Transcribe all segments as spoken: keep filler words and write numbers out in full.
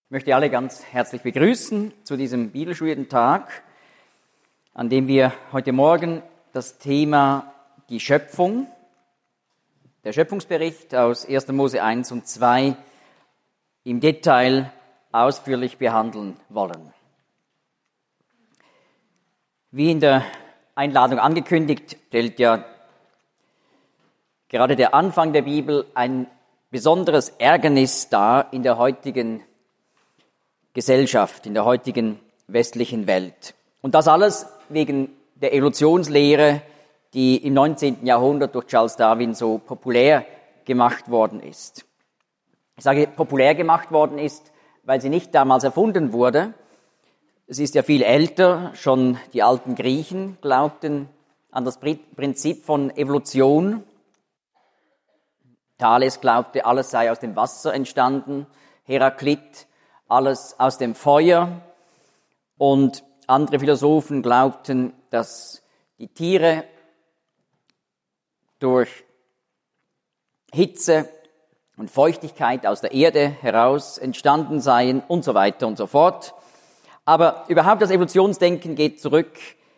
Ich möchte alle ganz herzlich begrüßen zu diesem Bibelstudientag, an dem wir heute Morgen das Thema die Schöpfung, der Schöpfungsbericht aus erster Mose eins und zwei im Detail ausführlich behandeln wollen. Wie in der Einladung angekündigt, stellt ja gerade der Anfang der Bibel ein besonderes Ärgernis dar in der heutigen Gesellschaft, in der heutigen westlichen Welt. Und das alles wegen der Evolutionslehre, die im neunzehnten Jahrhundert durch Charles Darwin so populär gemacht worden ist. Ich sage populär gemacht worden ist, weil sie nicht damals erfunden wurde. Es ist ja viel älter, schon die alten Griechen glaubten an das Prinzip von Evolution. Thales glaubte, alles sei aus dem Wasser entstanden, Heraklit alles aus dem Feuer, und andere Philosophen glaubten, dass die Tiere durch Hitze und Feuchtigkeit aus der Erde heraus entstanden seien und so weiter und so fort. Aber überhaupt das Evolutionsdenken geht zurück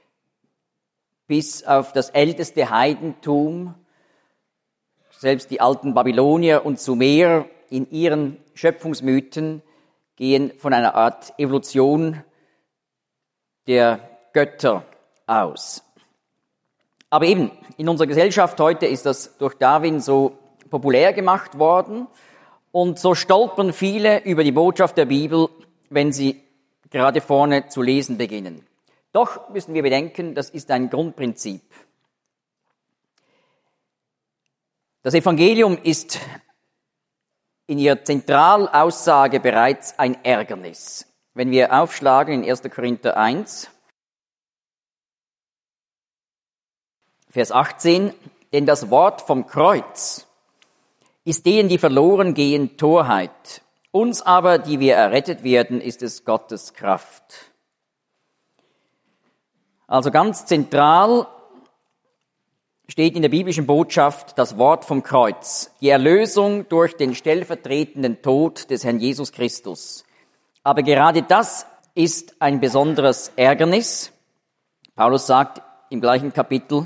bis auf das älteste Heidentum. Selbst die alten Babylonier und Sumer in ihren Schöpfungsmythen gehen von einer Art Evolution der Götter aus. Aber eben, in unserer Gesellschaft heute ist das durch Darwin so populär gemacht worden, und so stolpern viele über die Botschaft der Bibel, wenn sie gerade vorne zu lesen beginnen. Doch müssen wir bedenken, das ist ein Grundprinzip. Das Evangelium ist in ihrer Zentralaussage bereits ein Ärgernis. Wenn wir aufschlagen in erster Korinther eins, Vers achtzehn, denn das Wort vom Kreuz ist denen, die verloren gehen, Torheit. Uns aber, die wir errettet werden, ist es Gottes Kraft. Also ganz zentral steht in der biblischen Botschaft das Wort vom Kreuz, die Erlösung durch den stellvertretenden Tod des Herrn Jesus Christus. Aber gerade das ist ein besonderes Ärgernis. Paulus sagt im gleichen Kapitel,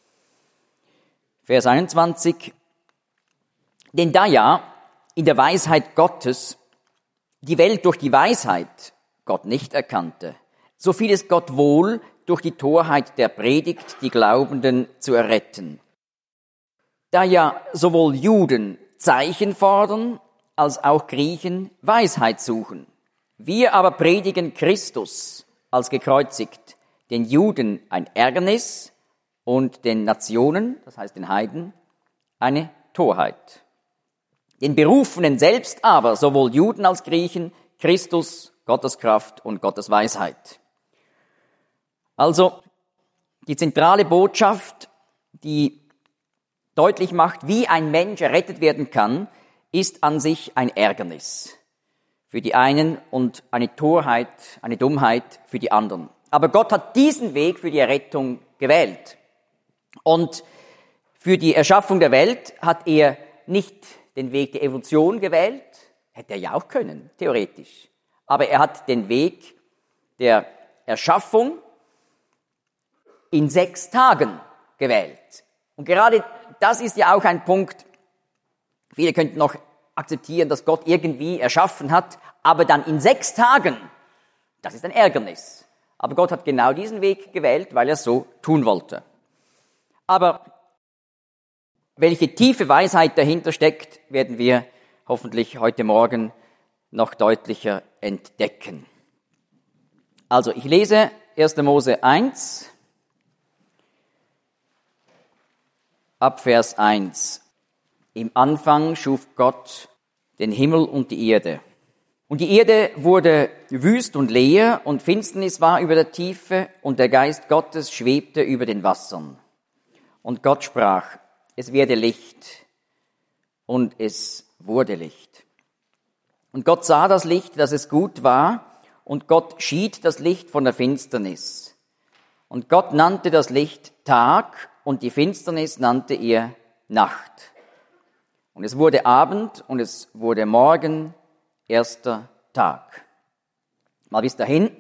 Vers einundzwanzig, denn da ja in der Weisheit Gottes die Welt durch die Weisheit Gott nicht erkannte, so fiel es Gott wohl, durch die Torheit der Predigt die Glaubenden zu erretten. Da ja sowohl Juden Zeichen fordern, als auch Griechen Weisheit suchen. Wir aber predigen Christus als gekreuzigt, den Juden ein Ärgernis und den Nationen, das heißt den Heiden, eine Torheit. Den Berufenen selbst aber, sowohl Juden als Griechen, Christus, Gottes Kraft und Gottes Weisheit. Also die zentrale Botschaft, die deutlich macht, wie ein Mensch errettet werden kann, ist an sich ein Ärgernis für die einen und eine Torheit, eine Dummheit für die anderen. Aber Gott hat diesen Weg für die Errettung gewählt. Und für die Erschaffung der Welt hat er nicht den Weg der Evolution gewählt, hätte er ja auch können, theoretisch. Aber er hat den Weg der Erschaffung in sechs Tagen gewählt. Und gerade das ist ja auch ein Punkt, viele könnten noch akzeptieren, dass Gott irgendwie erschaffen hat, aber dann in sechs Tagen, das ist ein Ärgernis. Aber Gott hat genau diesen Weg gewählt, weil er so tun wollte. Aber welche tiefe Weisheit dahinter steckt, werden wir hoffentlich heute Morgen noch deutlicher entdecken. Also ich lese erster Mose eins, ab Vers eins. Im Anfang schuf Gott den Himmel und die Erde. Und die Erde wurde wüst und leer, und Finsternis war über der Tiefe, und der Geist Gottes schwebte über den Wassern. Und Gott sprach, es werde Licht, und es wurde Licht. Und Gott sah das Licht, dass es gut war, und Gott schied das Licht von der Finsternis. Und Gott nannte das Licht Tag, und die Finsternis nannte er Nacht. Und es wurde Abend, und es wurde Morgen, erster Tag. Mal bis dahin.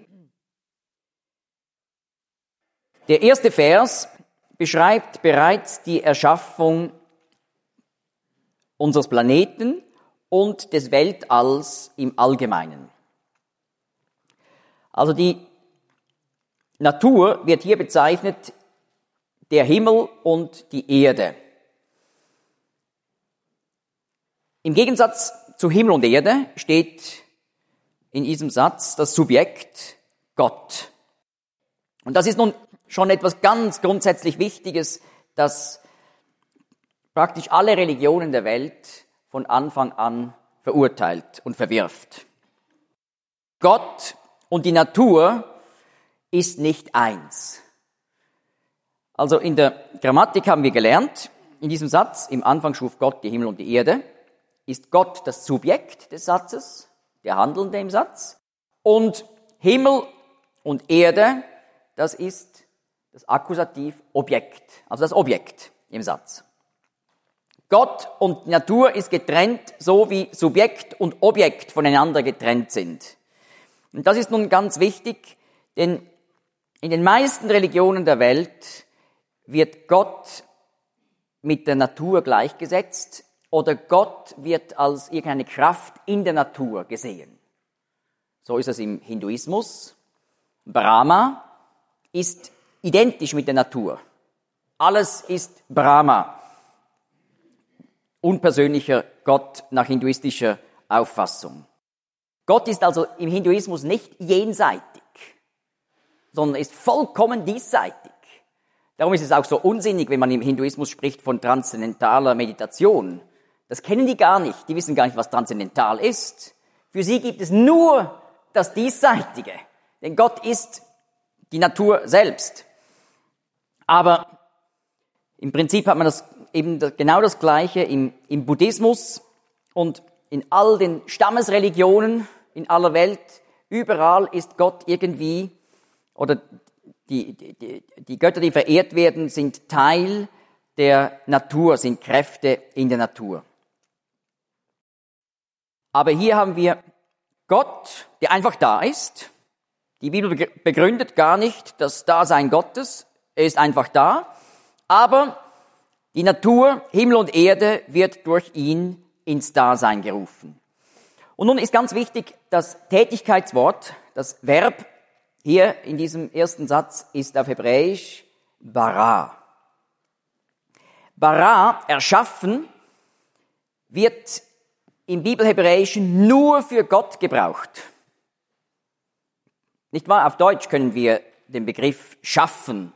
Der erste Vers beschreibt bereits die Erschaffung unseres Planeten und des Weltalls im Allgemeinen. Also die Natur wird hier bezeichnet der Himmel und die Erde. Im Gegensatz zu Himmel und Erde steht in diesem Satz das Subjekt Gott. Und das ist nun schon etwas ganz grundsätzlich Wichtiges, das praktisch alle Religionen der Welt von Anfang an verurteilt und verwirft. Gott und die Natur ist nicht eins. Also in der Grammatik haben wir gelernt, in diesem Satz, im Anfang schuf Gott die Himmel und die Erde, ist Gott das Subjekt des Satzes, der Handelnde im Satz, und Himmel und Erde, das ist das Akkusativ Objekt, also das Objekt im Satz. Gott und Natur ist getrennt, so wie Subjekt und Objekt voneinander getrennt sind. Und das ist nun ganz wichtig, denn in den meisten Religionen der Welt wird Gott mit der Natur gleichgesetzt oder Gott wird als irgendeine Kraft in der Natur gesehen. So ist es im Hinduismus. Brahma ist identisch mit der Natur. Alles ist Brahma. Unpersönlicher Gott nach hinduistischer Auffassung. Gott ist also im Hinduismus nicht jenseitig, sondern ist vollkommen diesseitig. Darum ist es auch so unsinnig, wenn man im Hinduismus spricht von transzendentaler Meditation. Das kennen die gar nicht. Die wissen gar nicht, was transzendental ist. Für sie gibt es nur das Diesseitige. Denn Gott ist die Natur selbst. Aber im Prinzip hat man das eben genau das Gleiche im, im Buddhismus und in all den Stammesreligionen in aller Welt. Überall ist Gott irgendwie, oder die, die, die Götter, die verehrt werden, sind Teil der Natur, sind Kräfte in der Natur. Aber hier haben wir Gott, der einfach da ist. Die Bibel begründet gar nicht das Dasein Gottes. Er ist einfach da. Aber die Natur, Himmel und Erde, wird durch ihn ins Dasein gerufen. Und nun ist ganz wichtig, das Tätigkeitswort, das Verb hier in diesem ersten Satz ist auf Hebräisch bara. Bara, erschaffen, wird im Bibelhebräischen nur für Gott gebraucht. Nicht wahr? Auf Deutsch können wir den Begriff schaffen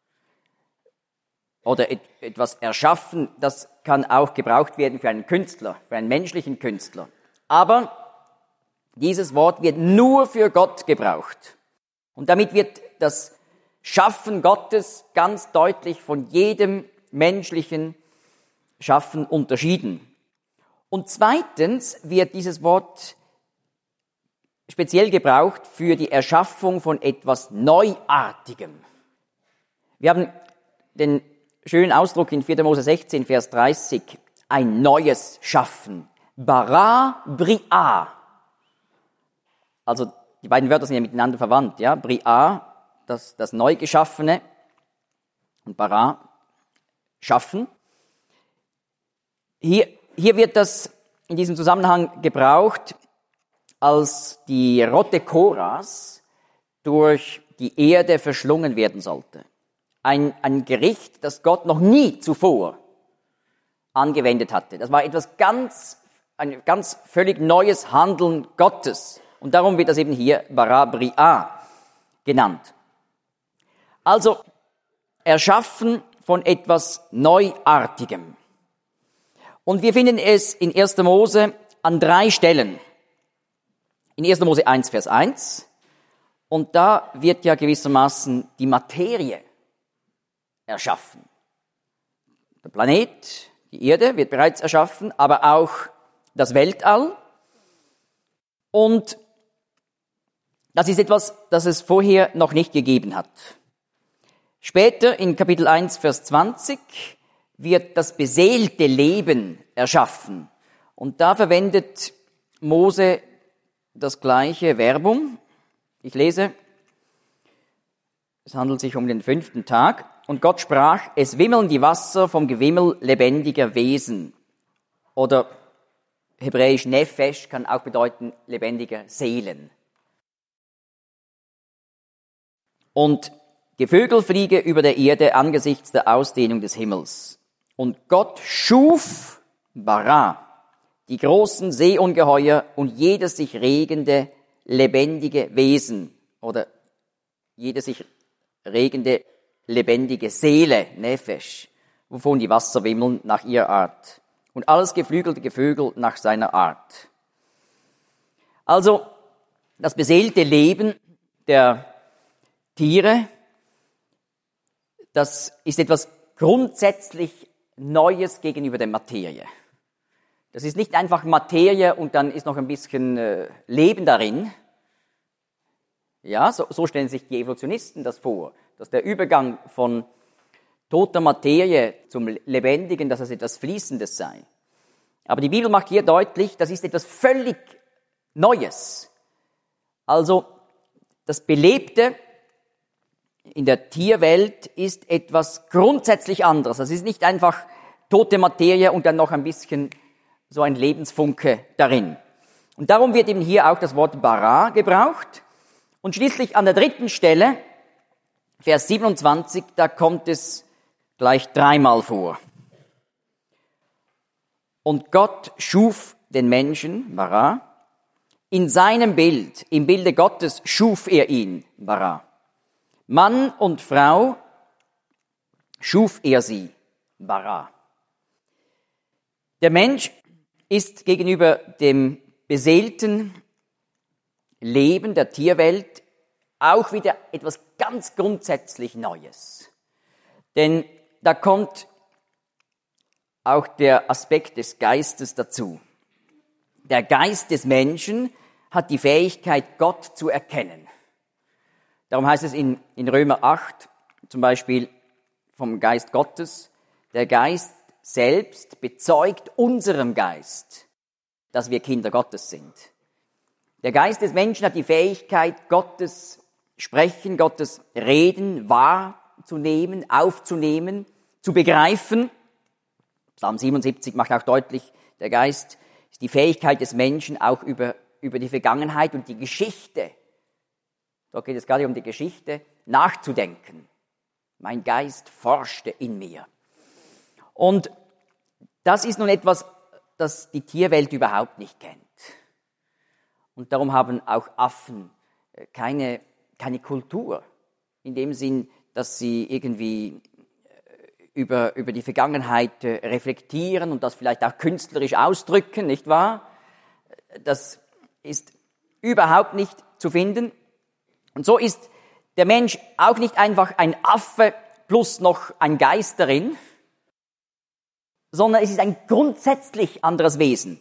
oder etwas erschaffen, das kann auch gebraucht werden für einen Künstler, für einen menschlichen Künstler. Aber dieses Wort wird nur für Gott gebraucht. Und damit wird das Schaffen Gottes ganz deutlich von jedem menschlichen Schaffen unterschieden. Und zweitens wird dieses Wort speziell gebraucht für die Erschaffung von etwas Neuartigem. Wir haben den schönen Ausdruck in vierter Mose sechzehn, Vers dreißig, ein neues Schaffen. Bara Bria. Also die beiden Wörter sind ja miteinander verwandt. Ja? Bria, das, das Neugeschaffene, und Bara, Schaffen. Hier, hier wird das in diesem Zusammenhang gebraucht, als die Rotte Koras durch die Erde verschlungen werden sollte. Ein, ein Gericht, das Gott noch nie zuvor angewendet hatte. Das war etwas ganz, ein ganz völlig neues Handeln Gottes. Und darum wird das eben hier Bara Bria genannt. Also, erschaffen von etwas Neuartigem. Und wir finden es in erster Mose an drei Stellen. In erster Mose eins, Vers eins. Und da wird ja gewissermaßen die Materie erschaffen. Der Planet, die Erde wird bereits erschaffen, aber auch das Weltall. Und das ist etwas, das es vorher noch nicht gegeben hat. Später in Kapitel eins, Vers zwanzig wird das beseelte Leben erschaffen. Und da verwendet Mose das gleiche Verbum. Ich lese, es handelt sich um den fünften Tag. Und Gott sprach, es wimmeln die Wasser vom Gewimmel lebendiger Wesen. Oder hebräisch Nefesh kann auch bedeuten lebendiger Seelen. Und Gevögel fliege über der Erde angesichts der Ausdehnung des Himmels. Und Gott schuf, bara, die großen Seeungeheuer und jedes sich regende, lebendige Wesen oder jede sich regende, lebendige Seele, Nefesh, wovon die Wasser wimmeln nach ihrer Art und alles geflügelte Gevögel nach seiner Art. Also das beseelte Leben der Tiere, das ist etwas grundsätzlich Neues gegenüber der Materie. Das ist nicht einfach Materie und dann ist noch ein bisschen äh, Leben darin. Ja, so, so stellen sich die Evolutionisten das vor, dass der Übergang von toter Materie zum Lebendigen, dass es etwas Fließendes sei. Aber die Bibel macht hier deutlich, das ist etwas völlig Neues. Also das Belebte in der Tierwelt ist etwas grundsätzlich anderes. Das ist nicht einfach tote Materie und dann noch ein bisschen so ein Lebensfunke darin. Und darum wird eben hier auch das Wort bara gebraucht. Und schließlich an der dritten Stelle, Vers siebenundzwanzig, da kommt es gleich dreimal vor. Und Gott schuf den Menschen, bara, in seinem Bild, im Bilde Gottes schuf er ihn, bara. Mann und Frau schuf er sie, bara. Der Mensch ist gegenüber dem beseelten Leben der Tierwelt auch wieder etwas ganz grundsätzlich Neues. Denn da kommt auch der Aspekt des Geistes dazu. Der Geist des Menschen hat die Fähigkeit, Gott zu erkennen. Darum heißt es in, in Römer acht zum Beispiel vom Geist Gottes, der Geist selbst bezeugt unserem Geist, dass wir Kinder Gottes sind. Der Geist des Menschen hat die Fähigkeit, Gottes Sprechen, Gottes Reden wahrzunehmen, aufzunehmen, zu begreifen. Psalm siebenundsiebzig macht auch deutlich, der Geist ist die Fähigkeit des Menschen auch über, über die Vergangenheit und die Geschichte. Da geht es gerade um die Geschichte, nachzudenken. Mein Geist forschte in mir. Und das ist nun etwas, das die Tierwelt überhaupt nicht kennt. Und darum haben auch Affen keine, keine Kultur, in dem Sinn, dass sie irgendwie über, über die Vergangenheit reflektieren und das vielleicht auch künstlerisch ausdrücken, nicht wahr? Das ist überhaupt nicht zu finden. Und so ist der Mensch auch nicht einfach ein Affe plus noch ein Geist darin, sondern es ist ein grundsätzlich anderes Wesen.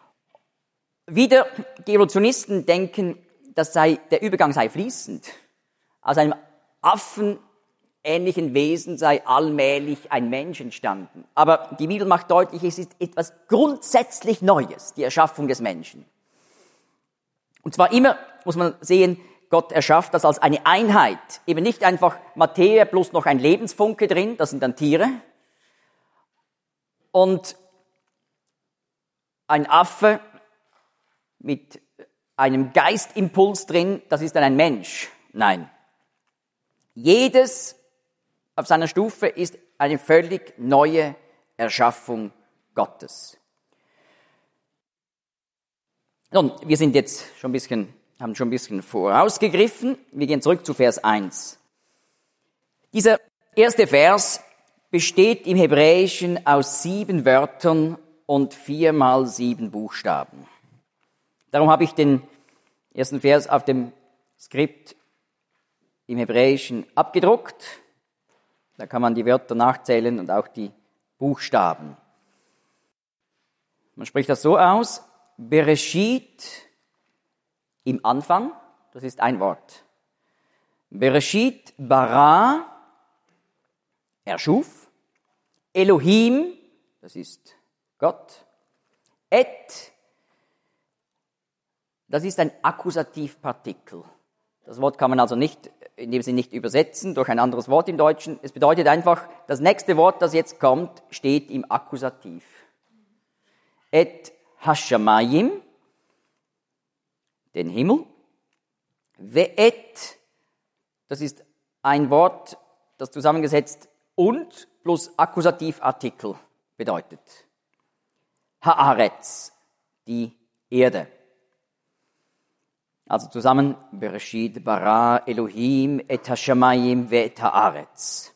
Wieder, die Evolutionisten denken, das sei, der Übergang sei fließend. Aus einem affenähnlichen Wesen sei allmählich ein Mensch entstanden. Aber die Bibel macht deutlich, es ist etwas grundsätzlich Neues, die Erschaffung des Menschen. Und zwar immer, muss man sehen, Gott erschafft das als eine Einheit. Eben nicht einfach Materie plus noch ein Lebensfunke drin, das sind dann Tiere. Und ein Affe mit einem Geistimpuls drin, das ist dann ein Mensch. Nein. Jedes auf seiner Stufe ist eine völlig neue Erschaffung Gottes. Nun, wir sind jetzt schon ein bisschen, haben schon ein bisschen vorausgegriffen. Wir gehen zurück zu Vers eins. Dieser erste Vers besteht im Hebräischen aus sieben Wörtern und viermal sieben Buchstaben. Darum habe ich den ersten Vers auf dem Skript im Hebräischen abgedruckt. Da kann man die Wörter nachzählen und auch die Buchstaben. Man spricht das so aus: Bereshit im Anfang, das ist ein Wort. Bereshit bara, er schuf. Elohim, das ist Gott. Et, das ist ein Akkusativpartikel. Das Wort kann man also nicht, in dem Sinne nicht übersetzen durch ein anderes Wort im Deutschen. Es bedeutet einfach, das nächste Wort, das jetzt kommt, steht im Akkusativ. Et hashamayim, den Himmel. Ve'et, das ist ein Wort, das zusammengesetzt und plus Akkusativartikel bedeutet. Haaretz, die Erde. Also zusammen, Bereshit bara Elohim et hashamayim ve'et haaretz.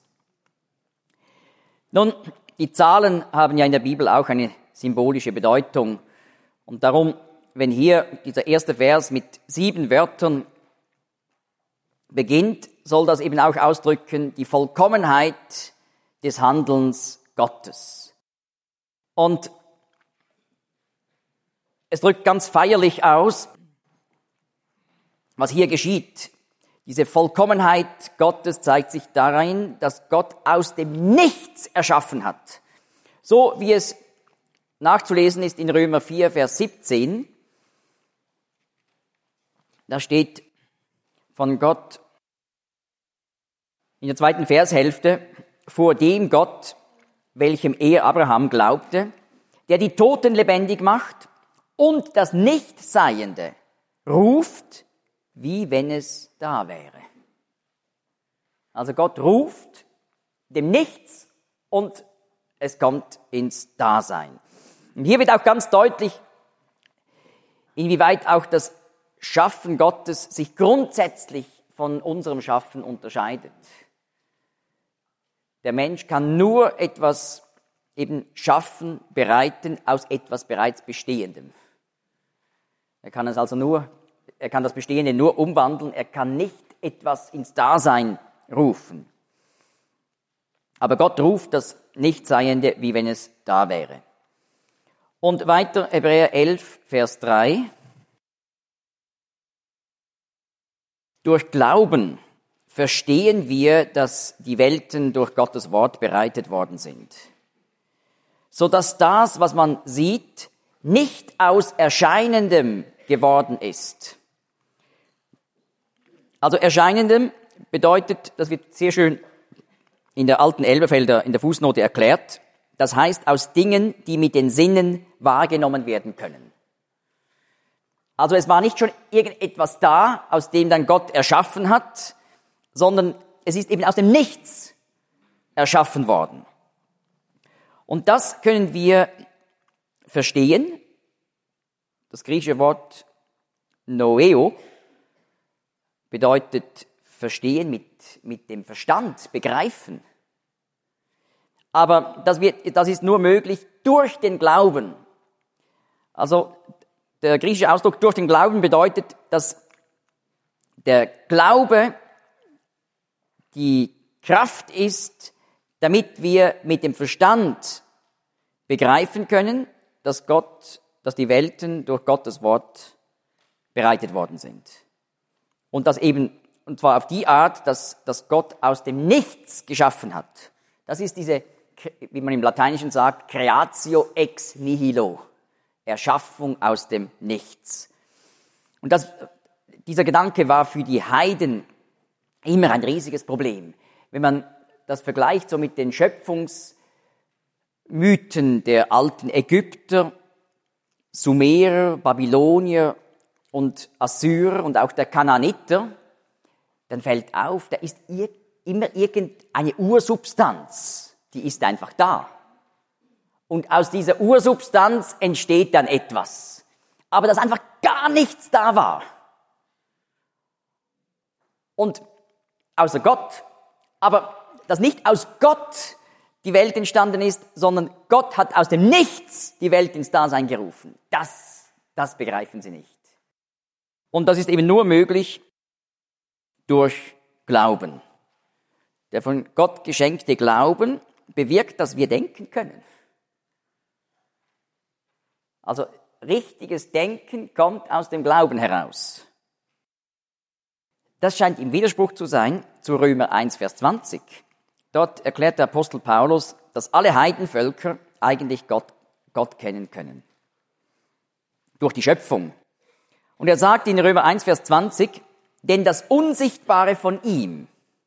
Nun, die Zahlen haben ja in der Bibel auch eine symbolische Bedeutung. Und darum, wenn hier dieser erste Vers mit sieben Wörtern beginnt, soll das eben auch ausdrücken die Vollkommenheit des Handelns Gottes. Und es drückt ganz feierlich aus, was hier geschieht. Diese Vollkommenheit Gottes zeigt sich darin, dass Gott aus dem Nichts erschaffen hat. So wie es nachzulesen ist in Römer vier, Vers siebzehn. Da steht von Gott in der zweiten Vershälfte, vor dem Gott, welchem er Abraham glaubte, der die Toten lebendig macht und das Nichtseiende ruft, wie wenn es da wäre. Also Gott ruft dem Nichts und es kommt ins Dasein. Und hier wird auch ganz deutlich, inwieweit auch das Schaffen Gottes sich grundsätzlich von unserem Schaffen unterscheidet. Der Mensch kann nur etwas eben schaffen, bereiten aus etwas bereits Bestehendem. Er kann es also nur, er kann das Bestehende nur umwandeln, er kann nicht etwas ins Dasein rufen. Aber Gott ruft das Nichtseiende, wie wenn es da wäre. Und weiter Hebräer elf, Vers drei. Durch Glauben verstehen wir, dass die Welten durch Gottes Wort bereitet worden sind, so dass das, was man sieht, nicht aus Erscheinendem geworden ist. Also Erscheinendem bedeutet, das wird sehr schön in der alten Elberfelder in der Fußnote erklärt, das heißt aus Dingen, die mit den Sinnen wahrgenommen werden können. Also es war nicht schon irgendetwas da, aus dem dann Gott erschaffen hat, sondern es ist eben aus dem Nichts erschaffen worden. Und das können wir verstehen. Das griechische Wort noeo bedeutet verstehen mit, mit dem Verstand, begreifen. Aber das, wird, das ist nur möglich durch den Glauben. Also der griechische Ausdruck durch den Glauben bedeutet, dass der Glaube die Kraft ist, damit wir mit dem Verstand begreifen können, dass Gott, dass die Welten durch Gottes Wort bereitet worden sind. Und das eben, und zwar auf die Art, dass, dass Gott aus dem Nichts geschaffen hat. Das ist diese, wie man im Lateinischen sagt, creatio ex nihilo. Erschaffung aus dem Nichts. Und das, dieser Gedanke war für die Heiden immer ein riesiges Problem. Wenn man das vergleicht so mit den Schöpfungsmythen der alten Ägypter, Sumerer, Babylonier und Assyrer und auch der Kanaaniter, dann fällt auf, da ist immer irgendeine Ursubstanz, die ist einfach da. Und aus dieser Ursubstanz entsteht dann etwas. Aber dass einfach gar nichts da war. Und außer Gott, aber dass nicht aus Gott die Welt entstanden ist, sondern Gott hat aus dem Nichts die Welt ins Dasein gerufen. Das, das begreifen sie nicht. Und das ist eben nur möglich durch Glauben. Der von Gott geschenkte Glauben bewirkt, dass wir denken können. Also richtiges Denken kommt aus dem Glauben heraus. Das scheint im Widerspruch zu sein zu Römer eins, Vers zwanzig. Dort erklärt der Apostel Paulus, dass alle Heidenvölker eigentlich Gott, Gott kennen können. Durch die Schöpfung. Und er sagt in Römer eins, Vers zwanzig, denn das Unsichtbare von ihm,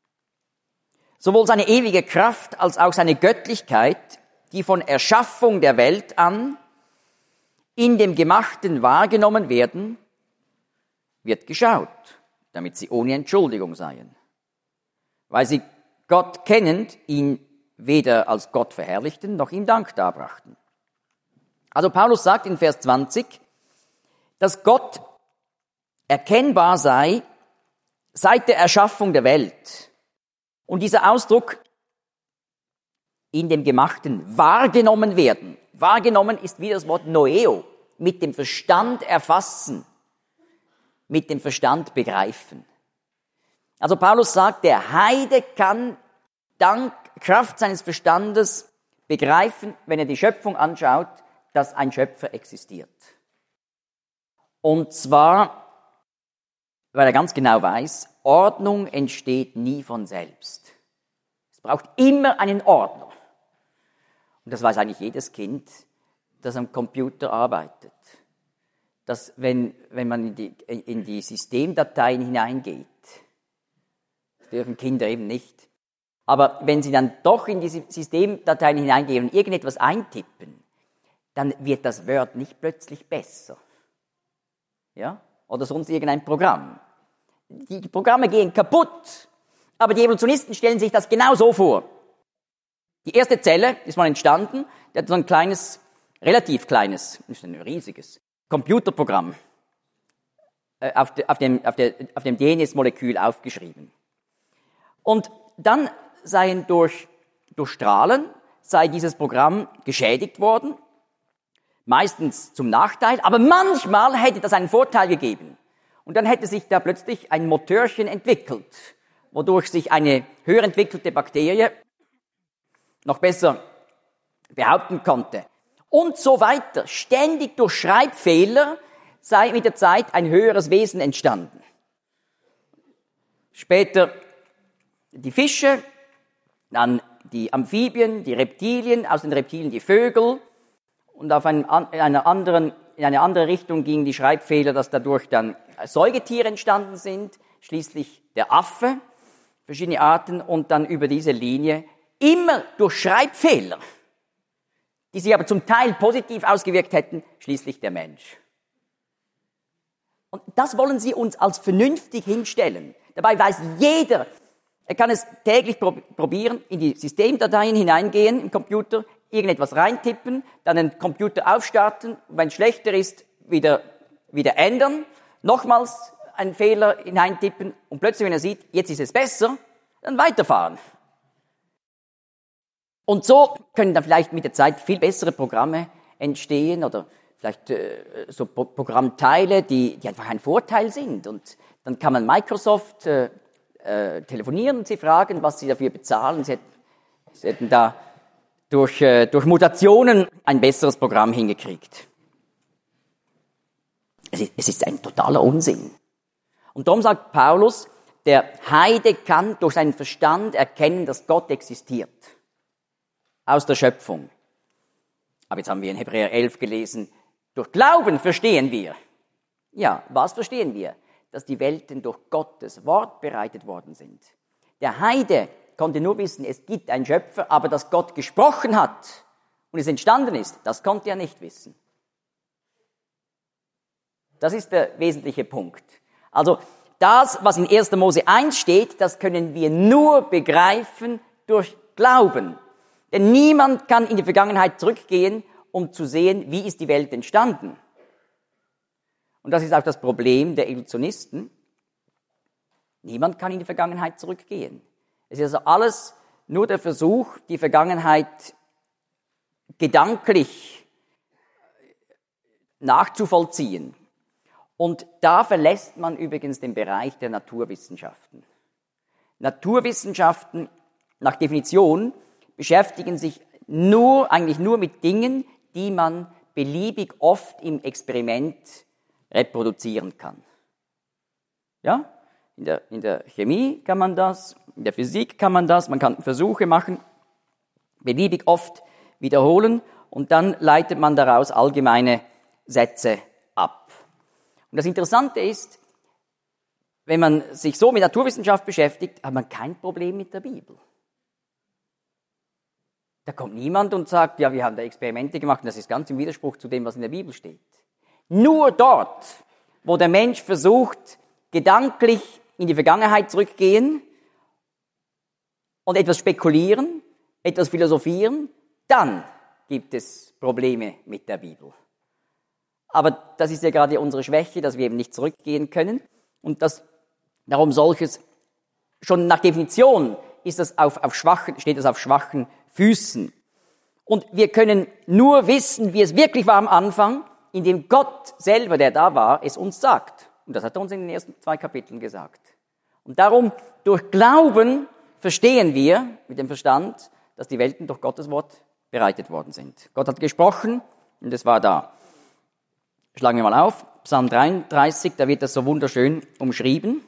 sowohl seine ewige Kraft als auch seine Göttlichkeit, die von Erschaffung der Welt an in dem Gemachten wahrgenommen werden, wird geschaut, damit sie ohne Entschuldigung seien. Weil sie Gott kennend, ihn weder als Gott verherrlichten, noch ihm Dank darbrachten. Also Paulus sagt in Vers zwanzig, dass Gott erkennbar sei seit der Erschaffung der Welt. Und dieser Ausdruck, in dem Gemachten wahrgenommen werden. Wahrgenommen ist wieder das Wort Noeo, mit dem Verstand erfassen, mit dem Verstand begreifen. Also Paulus sagt, der Heide kann dank Kraft seines Verstandes begreifen, wenn er die Schöpfung anschaut, dass ein Schöpfer existiert. Und zwar, weil er ganz genau weiß, Ordnung entsteht nie von selbst. Es braucht immer einen Ordner. Und das weiß eigentlich jedes Kind, das am Computer arbeitet. Dass wenn, wenn man in die, in die Systemdateien hineingeht, das dürfen Kinder eben nicht, aber wenn sie dann doch in die Systemdateien hineingehen und irgendetwas eintippen, dann wird das Word nicht plötzlich besser. Ja? Oder sonst irgendein Programm. Die, die Programme gehen kaputt, aber die Evolutionisten stellen sich das genau so vor. Die erste Zelle ist mal entstanden, die hat so ein kleines, relativ kleines, nicht ein riesiges, Computerprogramm äh, auf, de, auf, dem, auf, der, auf dem D N S-Molekül aufgeschrieben. Und dann seien durch, durch Strahlen, sei dieses Programm geschädigt worden, meistens zum Nachteil, aber manchmal hätte das einen Vorteil gegeben. Und dann hätte sich da plötzlich ein Motörchen entwickelt, wodurch sich eine höher entwickelte Bakterie noch besser behaupten konnte. Und so weiter. Ständig durch Schreibfehler sei mit der Zeit ein höheres Wesen entstanden. Später die Fische, dann die Amphibien, die Reptilien, aus den Reptilien die Vögel. Und auf einem, in, einer anderen, in eine andere Richtung gingen die Schreibfehler, dass dadurch dann Säugetiere entstanden sind, schließlich der Affe, verschiedene Arten und dann über diese Linie immer durch Schreibfehler, die sich aber zum Teil positiv ausgewirkt hätten, schließlich der Mensch. Und das wollen sie uns als vernünftig hinstellen. Dabei weiß jeder, er kann es täglich probieren, in die Systemdateien hineingehen im Computer, irgendetwas reintippen, dann den Computer aufstarten, wenn es schlechter ist, wieder, wieder ändern, nochmals einen Fehler hineintippen und plötzlich, wenn er sieht, jetzt ist es besser, dann weiterfahren. Und so können dann vielleicht mit der Zeit viel bessere Programme entstehen oder vielleicht äh, so Pro- Programmteile, die, die einfach ein Vorteil sind. Und dann kann man Microsoft äh, äh, telefonieren und sie fragen, was sie dafür bezahlen. Sie hätten, sie hätten da durch, äh, durch Mutationen ein besseres Programm hingekriegt. Es ist, es ist ein totaler Unsinn. Und darum sagt Paulus, der Heide kann durch seinen Verstand erkennen, dass Gott existiert. Aus der Schöpfung. Aber jetzt haben wir in Hebräer elf gelesen, durch Glauben verstehen wir. Ja, was verstehen wir? Dass die Welten durch Gottes Wort bereitet worden sind. Der Heide konnte nur wissen, es gibt einen Schöpfer, aber dass Gott gesprochen hat und es entstanden ist, das konnte er nicht wissen. Das ist der wesentliche Punkt. Also das, was in erster Mose eins steht, das können wir nur begreifen durch Glauben. Denn niemand kann in die Vergangenheit zurückgehen, um zu sehen, wie ist die Welt entstanden. Und das ist auch das Problem der Evolutionisten. Niemand kann in die Vergangenheit zurückgehen. Es ist also alles nur der Versuch, die Vergangenheit gedanklich nachzuvollziehen. Und da verlässt man übrigens den Bereich der Naturwissenschaften. Naturwissenschaften, nach Definition, beschäftigen sich nur, eigentlich nur mit Dingen, die man beliebig oft im Experiment reproduzieren kann. Ja? In der, in der Chemie kann man das, in der Physik kann man das, man kann Versuche machen, beliebig oft wiederholen und dann leitet man daraus allgemeine Sätze ab. Und das Interessante ist, wenn man sich so mit Naturwissenschaft beschäftigt, hat man kein Problem mit der Bibel. Da kommt niemand und sagt, ja, wir haben da Experimente gemacht und das ist ganz im Widerspruch zu dem, was in der Bibel steht. Nur dort, wo der Mensch versucht, gedanklich in die Vergangenheit zurückgehen und etwas spekulieren, etwas philosophieren, dann gibt es Probleme mit der Bibel. Aber das ist ja gerade unsere Schwäche, dass wir eben nicht zurückgehen können und dass darum solches, schon nach Definition ist das auf, auf schwachen, steht das auf schwachen Füßen. Und wir können nur wissen, wie es wirklich war am Anfang, indem Gott selber, der da war, es uns sagt. Und das hat er uns in den ersten zwei Kapiteln gesagt. Und darum, durch Glauben verstehen wir mit dem Verstand, dass die Welten durch Gottes Wort bereitet worden sind. Gott hat gesprochen und es war da. Schlagen wir mal auf, Psalm dreiunddreißig, da wird das so wunderschön umschrieben.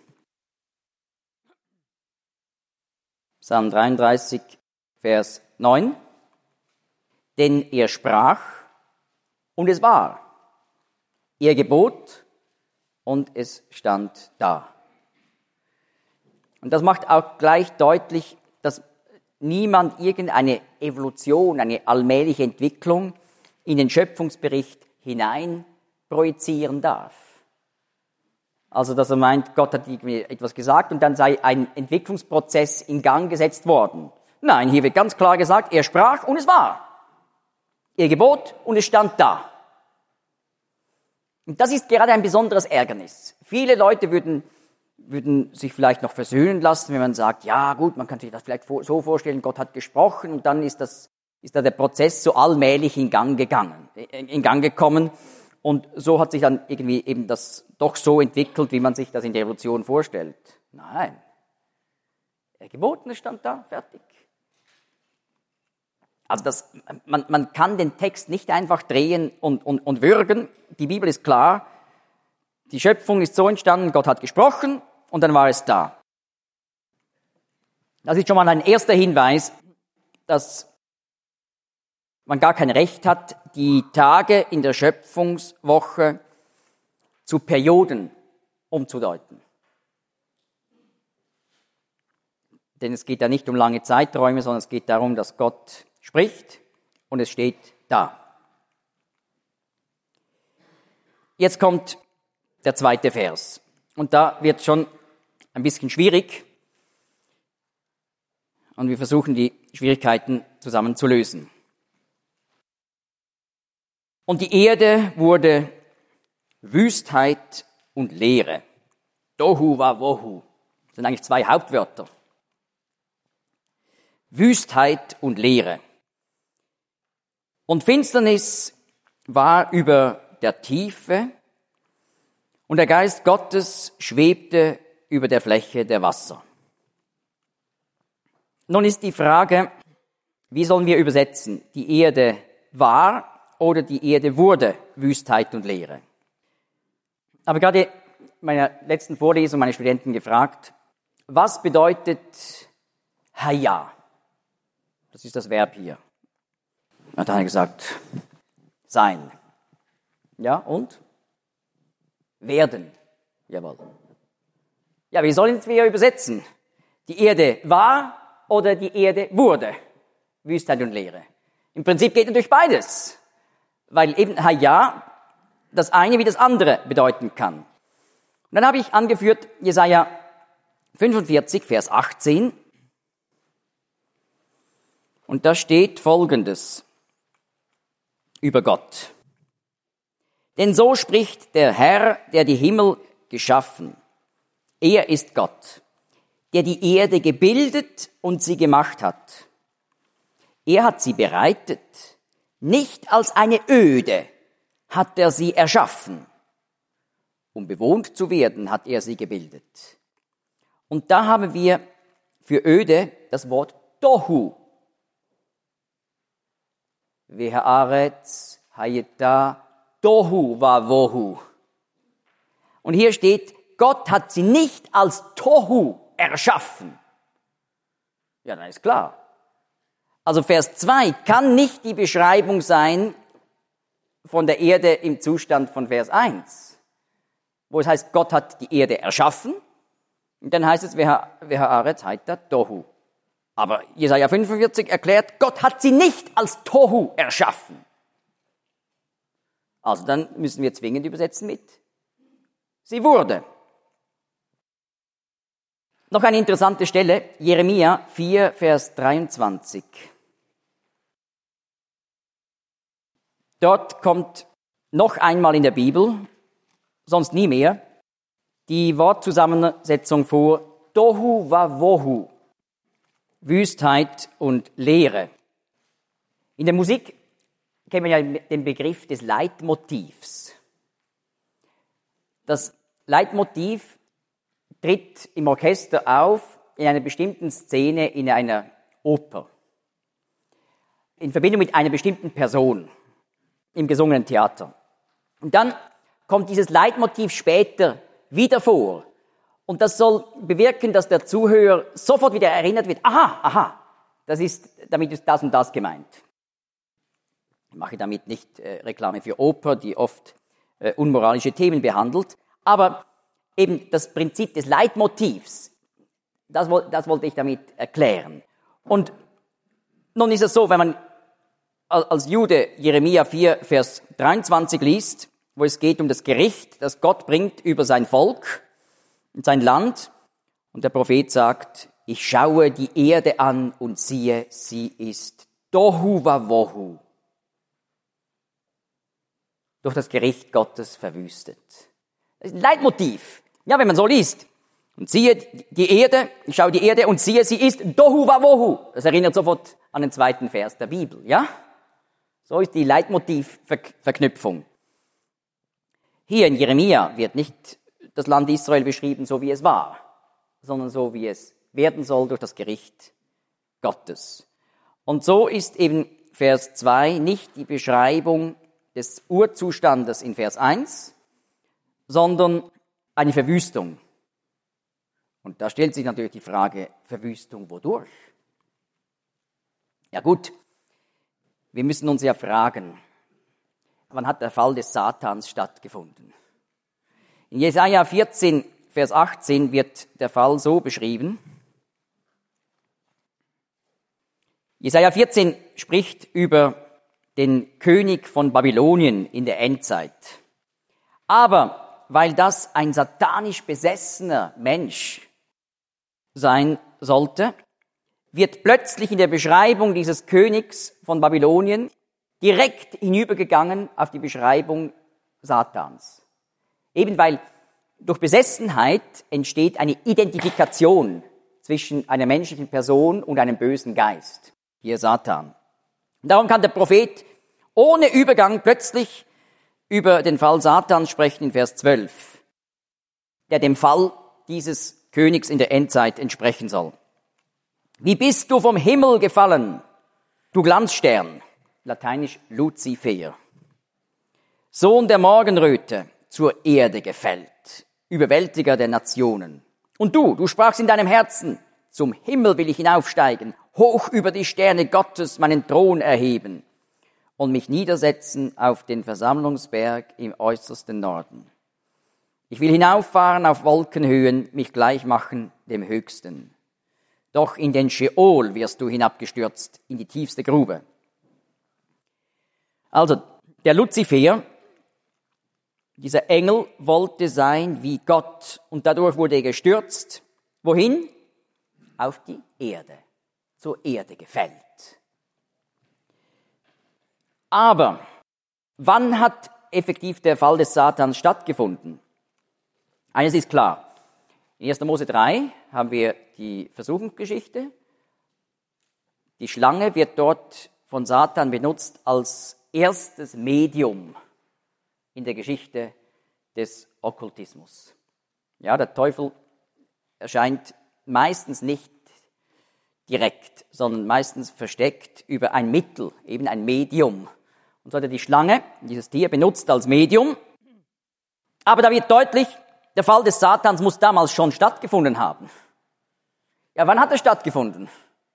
Psalm dreiunddreißig, Vers neun. Denn er sprach und es war. Er gebot und es stand da. Und das macht auch gleich deutlich, dass niemand irgendeine Evolution, eine allmähliche Entwicklung in den Schöpfungsbericht hinein projizieren darf. Also, dass er meint, Gott hat irgendwie etwas gesagt und dann sei ein Entwicklungsprozess in Gang gesetzt worden. Nein, hier wird ganz klar gesagt, er sprach und es war. Er gebot und es stand da. Und das ist gerade ein besonderes Ärgernis. Viele Leute würden, würden sich vielleicht noch versöhnen lassen, wenn man sagt, ja gut, man kann sich das vielleicht so vorstellen, Gott hat gesprochen und dann ist das, ist da der Prozess so allmählich in Gang gegangen, in Gang gekommen. Und so hat sich dann irgendwie eben das doch so entwickelt, wie man sich das in der Evolution vorstellt. Nein. Er geboten, es stand da, fertig. Also das, man, man kann den Text nicht einfach drehen und, und, und würgen. Die Bibel ist klar. Die Schöpfung ist so entstanden, Gott hat gesprochen und dann war es da. Das ist schon mal ein erster Hinweis, dass man gar kein Recht hat, die Tage in der Schöpfungswoche zu Perioden umzudeuten. Denn es geht ja nicht um lange Zeiträume, sondern es geht darum, dass Gott spricht und es steht da. Jetzt kommt der zweite Vers. Und da wird schon ein bisschen schwierig. Und wir versuchen, die Schwierigkeiten zusammen zu lösen. Und die Erde wurde Wüstheit und Leere. Tohu wabohu. Das sind eigentlich zwei Hauptwörter. Wüstheit und Leere. Und Finsternis war über der Tiefe und der Geist Gottes schwebte über der Fläche der Wasser. Nun ist die Frage, wie sollen wir übersetzen? Die Erde war oder die Erde wurde Wüstheit und Leere? Aber gerade in meiner letzten Vorlesung meine Studenten gefragt, was bedeutet Haya? Das ist das Verb hier. Hat einer gesagt, sein. Ja, und? Werden. Jawohl. Ja, wie sollen wir übersetzen? Die Erde war oder die Erde wurde Wüstheit und Leere? Im Prinzip geht natürlich beides. Weil eben Haya das eine wie das andere bedeuten kann. Und dann habe ich angeführt Jesaja fünfundvierzig, Vers achtzehn. Und da steht Folgendes über Gott. Denn so spricht der Herr, der die Himmel geschaffen. Er ist Gott, der die Erde gebildet und sie gemacht hat. Er hat sie bereitet. Nicht als eine Öde hat er sie erschaffen. Um bewohnt zu werden, hat er sie gebildet. Und da haben wir für Öde das Wort Tohu. Vehaaretz hayeta Tohu vabohu. Und hier steht, Gott hat sie nicht als Tohu erschaffen. Ja, dann ist klar. Also Vers zwei kann nicht die Beschreibung sein von der Erde im Zustand von Vers eins. wo es heißt, Gott hat die Erde erschaffen. Und dann heißt es, Vehaaretz haita Tohu. Aber Jesaja fünfundvierzig erklärt, Gott hat sie nicht als Tohu erschaffen. Also dann müssen wir zwingend übersetzen mit, sie wurde. Noch eine interessante Stelle, Jeremia vier, Vers dreiundzwanzig. Dort kommt noch einmal in der Bibel, sonst nie mehr, die Wortzusammensetzung vor Tohu Vavohu, Wüstheit und Leere. In der Musik kennen wir ja den Begriff des Leitmotivs. Das Leitmotiv tritt im Orchester auf in einer bestimmten Szene in einer Oper, in Verbindung mit einer bestimmten Person im gesungenen Theater. Und dann kommt dieses Leitmotiv später wieder vor. Und das soll bewirken, dass der Zuhörer sofort wieder erinnert wird, aha, aha, das ist, damit ist das und das gemeint. Ich mache damit nicht äh, Reklame für Oper, die oft äh, unmoralische Themen behandelt, aber eben das Prinzip des Leitmotivs, das, das wollte ich damit erklären. Und nun ist es so, wenn man als Jude Jeremia vier, Vers dreiundzwanzig liest, wo es geht um das Gericht, das Gott bringt über sein Volk und sein Land, und der Prophet sagt, ich schaue die Erde an und siehe, sie ist Tohu Vavohu, durch das Gericht Gottes verwüstet. Das ist ein Leitmotiv. Ja, wenn man so liest. Und siehe die Erde, ich schaue die Erde und siehe, sie ist Tohu Vavohu. Das erinnert sofort an den zweiten Vers der Bibel, ja? So ist die Leitmotivverknüpfung. Hier in Jeremia wird nicht das Land Israel beschrieben, so wie es war, sondern so wie es werden soll durch das Gericht Gottes. Und so ist eben Vers zwei nicht die Beschreibung des Urzustandes in Vers eins, sondern eine Verwüstung. Und da stellt sich natürlich die Frage, Verwüstung wodurch? Ja gut, wir müssen uns ja fragen, wann hat der Fall des Satans stattgefunden? In Jesaja vierzehn, Vers achtzehn wird der Fall so beschrieben. Jesaja vierzehn spricht über den König von Babylonien in der Endzeit. Aber weil das ein satanisch besessener Mensch sein sollte, wird plötzlich in der Beschreibung dieses Königs von Babylonien direkt hinübergegangen auf die Beschreibung Satans. Eben weil durch Besessenheit entsteht eine Identifikation zwischen einer menschlichen Person und einem bösen Geist, hier Satan. Und darum kann der Prophet ohne Übergang plötzlich über den Fall Satans sprechen in Vers zwölf, der dem Fall dieses Königs in der Endzeit entsprechen soll. Wie bist du vom Himmel gefallen, du Glanzstern, lateinisch Luzifer, Sohn der Morgenröte, zur Erde gefällt, Überwältiger der Nationen. Und du, du sprachst in deinem Herzen, zum Himmel will ich hinaufsteigen, hoch über die Sterne Gottes meinen Thron erheben und mich niedersetzen auf den Versammlungsberg im äußersten Norden. Ich will hinauffahren auf Wolkenhöhen, mich gleich machen dem Höchsten. Doch in den Scheol wirst du hinabgestürzt, in die tiefste Grube. Also, der Luzifer, dieser Engel, wollte sein wie Gott und dadurch wurde er gestürzt. Wohin? Auf die Erde, zur Erde gefällt. Aber wann hat effektiv der Fall des Satans stattgefunden? Eines ist klar. In erster Mose drei haben wir die Versuchungsgeschichte. Die Schlange wird dort von Satan benutzt als erstes Medium in der Geschichte des Okkultismus. Ja, der Teufel erscheint meistens nicht direkt, sondern meistens versteckt über ein Mittel, eben ein Medium. Und so hat er die Schlange, dieses Tier, benutzt als Medium. Aber da wird deutlich, der Fall des Satans muss damals schon stattgefunden haben. Ja, wann hat er stattgefunden?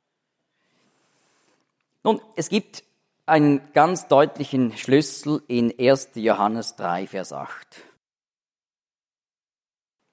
Nun, es gibt einen ganz deutlichen Schlüssel in erster Johannes drei, Vers acht.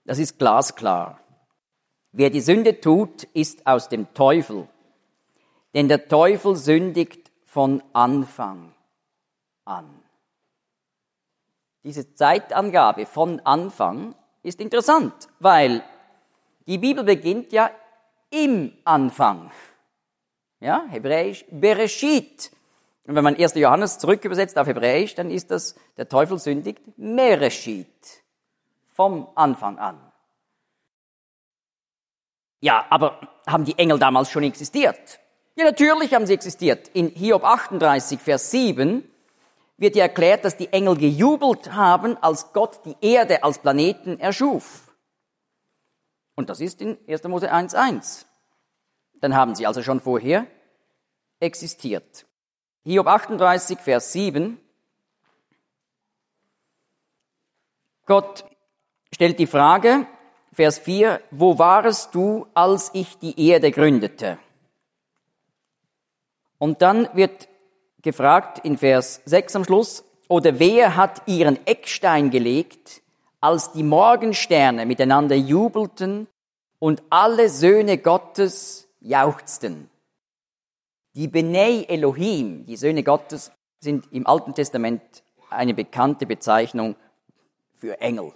Das ist glasklar. Wer die Sünde tut, ist aus dem Teufel. Denn der Teufel sündigt von Anfang an. Diese Zeitangabe von Anfang ist interessant, weil die Bibel beginnt ja im Anfang. Ja, hebräisch Bereshit. Und wenn man ersten Johannes zurückübersetzt auf Hebräisch, dann ist das, der Teufel sündigt Mereshit. Vom Anfang an. Ja, aber haben die Engel damals schon existiert? Ja, natürlich haben sie existiert. In Hiob achtunddreißig, Vers sieben wird ja erklärt, dass die Engel gejubelt haben, als Gott die Erde als Planeten erschuf. Und das ist in erster Mose eins, eins. Dann haben sie also schon vorher existiert. Hiob achtunddreißig, Vers sieben. Gott stellt die Frage, Vers vier, wo warst du, als ich die Erde gründete? Und dann wird gefragt in Vers sechs am Schluss, oder wer hat ihren Eckstein gelegt, als die Morgensterne miteinander jubelten und alle Söhne Gottes jauchzten? Die Benei Elohim, die Söhne Gottes, sind im Alten Testament eine bekannte Bezeichnung für Engel.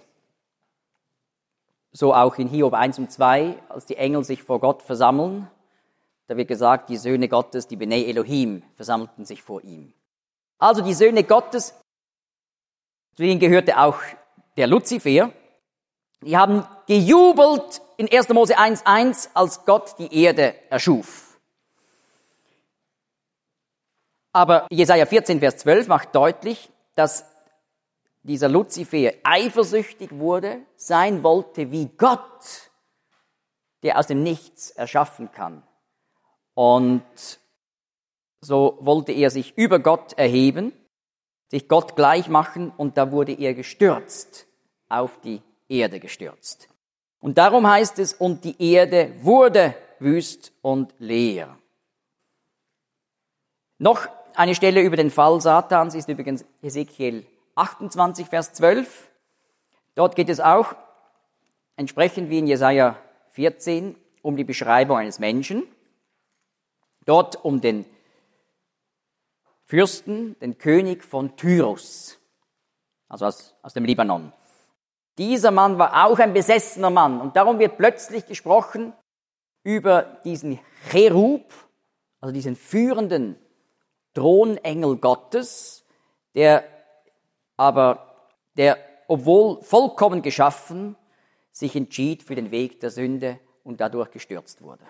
So auch in Hiob eins und zwei, als die Engel sich vor Gott versammeln, da wird gesagt, die Söhne Gottes, die Benei Elohim, versammelten sich vor ihm. Also die Söhne Gottes, zu denen gehörte auch der Luzifer, die haben gejubelt in erster Mose eins, eins, als Gott die Erde erschuf. Aber Jesaja vierzehn, Vers zwölf macht deutlich, dass dieser Luzifer eifersüchtig wurde, sein wollte wie Gott, der aus dem Nichts erschaffen kann. Und so wollte er sich über Gott erheben, sich Gott gleich machen, und da wurde er gestürzt, auf die Erde gestürzt. Und darum heißt es, und die Erde wurde wüst und leer. Noch eine Stelle über den Fall Satans ist übrigens Hesekiel achtundzwanzig, Vers zwölf. Dort geht es auch, entsprechend wie in Jesaja vierzehn, um die Beschreibung eines Menschen. Dort um den Fürsten, den König von Tyrus, also aus, aus dem Libanon. Dieser Mann war auch ein besessener Mann, und darum wird plötzlich gesprochen über diesen Cherub, also diesen führenden Thronengel Gottes, der aber, der, obwohl vollkommen geschaffen, sich entschied für den Weg der Sünde und dadurch gestürzt wurde.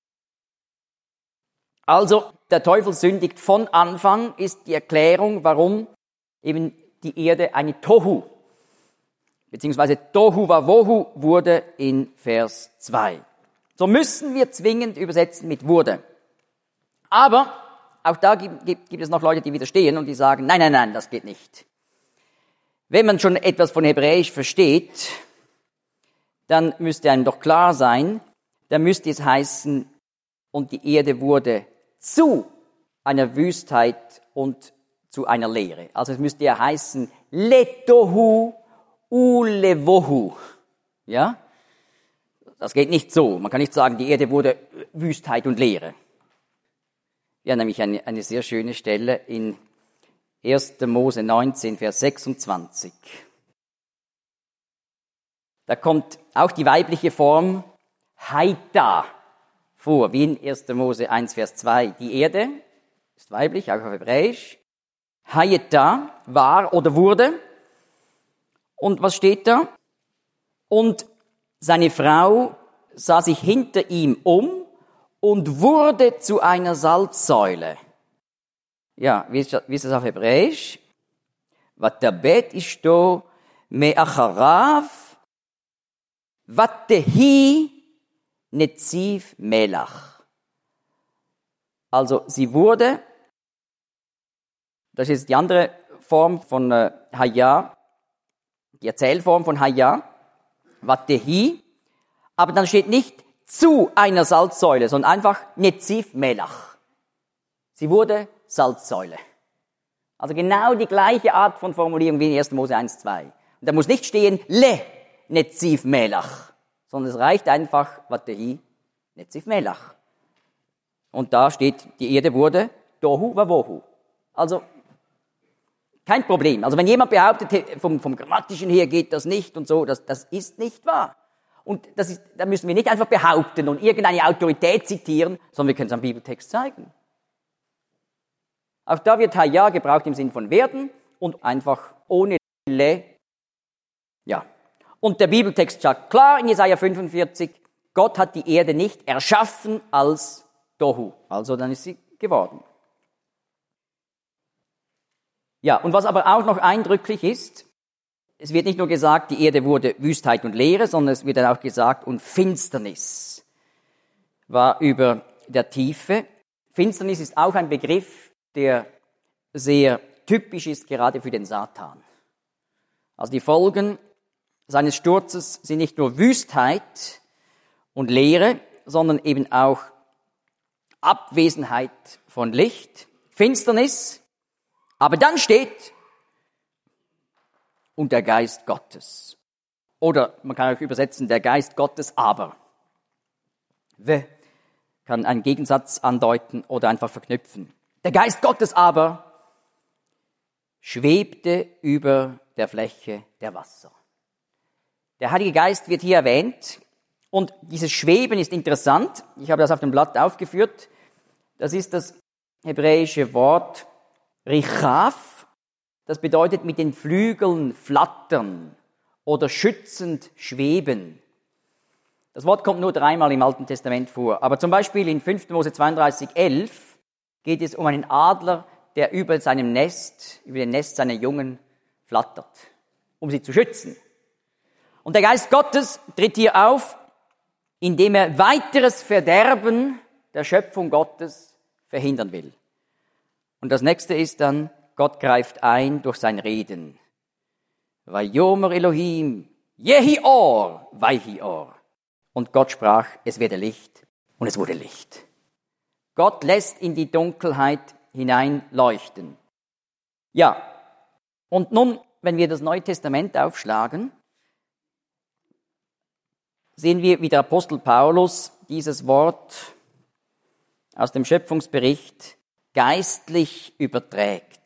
Also, der Teufel sündigt von Anfang, ist die Erklärung, warum eben die Erde eine Tohu, beziehungsweise Tohu Wawohu wurde in Vers zwei. So müssen wir zwingend übersetzen mit wurde. Aber auch da gibt, gibt, gibt es noch Leute, die widerstehen und die sagen, nein, nein, nein, das geht nicht. Wenn man schon etwas von Hebräisch versteht, dann müsste einem doch klar sein, dann müsste es heißen, und die Erde wurde zu einer Wüstheit und zu einer Leere. Also es müsste ja heißen, letohu ulevohu. Ja? Das geht nicht so. Man kann nicht sagen, die Erde wurde Wüstheit und Leere. Ja, nämlich eine, eine sehr schöne Stelle in erster Mose neunzehn, Vers sechsundzwanzig. Da kommt auch die weibliche Form Haita vor, wie in erster Mose eins, Vers zwei. Die Erde ist weiblich, auch auf Hebräisch. Haita war oder wurde. Und was steht da? Und seine Frau sah sich hinter ihm um und wurde zu einer Salzsäule. Ja, wie ist, wie ist das auf Hebräisch? Vatabet ishto me'acharav vatehi netziv melach. Also sie wurde, das ist die andere Form von äh, Haya, die Erzählform von Haya, vatehi, aber dann steht nicht zu einer Salzsäule, sondern einfach netziv melach. Sie wurde Salzsäule. Also genau die gleiche Art von Formulierung wie in erster Mose eins, zwei. Und da muss nicht stehen, le Netziv Melach, sondern es reicht einfach Vatehi Netziv Melach. Und da steht, die Erde wurde Tohu Vavohu. Also kein Problem. Also wenn jemand behauptet, vom, vom Grammatischen her geht das nicht und so, das, das ist nicht wahr. Und das ist, da müssen wir nicht einfach behaupten und irgendeine Autorität zitieren, sondern wir können es am Bibeltext zeigen. Auch da wird Haya gebraucht im Sinn von werden und einfach ohne Le. Ja. Und der Bibeltext sagt klar in Jesaja fünfundvierzig, Gott hat die Erde nicht erschaffen als Tohu. Also dann ist sie geworden. Ja, und was aber auch noch eindrücklich ist, es wird nicht nur gesagt, die Erde wurde Wüstheit und Leere, sondern es wird dann auch gesagt, und Finsternis war über der Tiefe. Finsternis ist auch ein Begriff, der sehr typisch ist, gerade für den Satan. Also die Folgen seines Sturzes sind nicht nur Wüstheit und Leere, sondern eben auch Abwesenheit von Licht, Finsternis. Aber dann steht, und der Geist Gottes. Oder man kann auch übersetzen, der Geist Gottes aber. W kann einen Gegensatz andeuten oder einfach verknüpfen. Der Geist Gottes aber schwebte über der Fläche der Wasser. Der Heilige Geist wird hier erwähnt und dieses Schweben ist interessant. Ich habe das auf dem Blatt aufgeführt. Das ist das hebräische Wort Richav. Das bedeutet mit den Flügeln flattern oder schützend schweben. Das Wort kommt nur dreimal im Alten Testament vor. Aber zum Beispiel in fünften Mose zweiunddreißig, elf geht es um einen Adler, der über seinem Nest, über dem Nest seiner Jungen flattert, um sie zu schützen. Und der Geist Gottes tritt hier auf, indem er weiteres Verderben der Schöpfung Gottes verhindern will. Und das nächste ist dann, Gott greift ein durch sein Reden. Vayomer Elohim, Yehi Or, Vayhi Or. Und Gott sprach, es werde Licht, und es wurde Licht. Gott lässt in die Dunkelheit hineinleuchten. Ja, und nun, wenn wir das Neue Testament aufschlagen, sehen wir, wie der Apostel Paulus dieses Wort aus dem Schöpfungsbericht geistlich überträgt.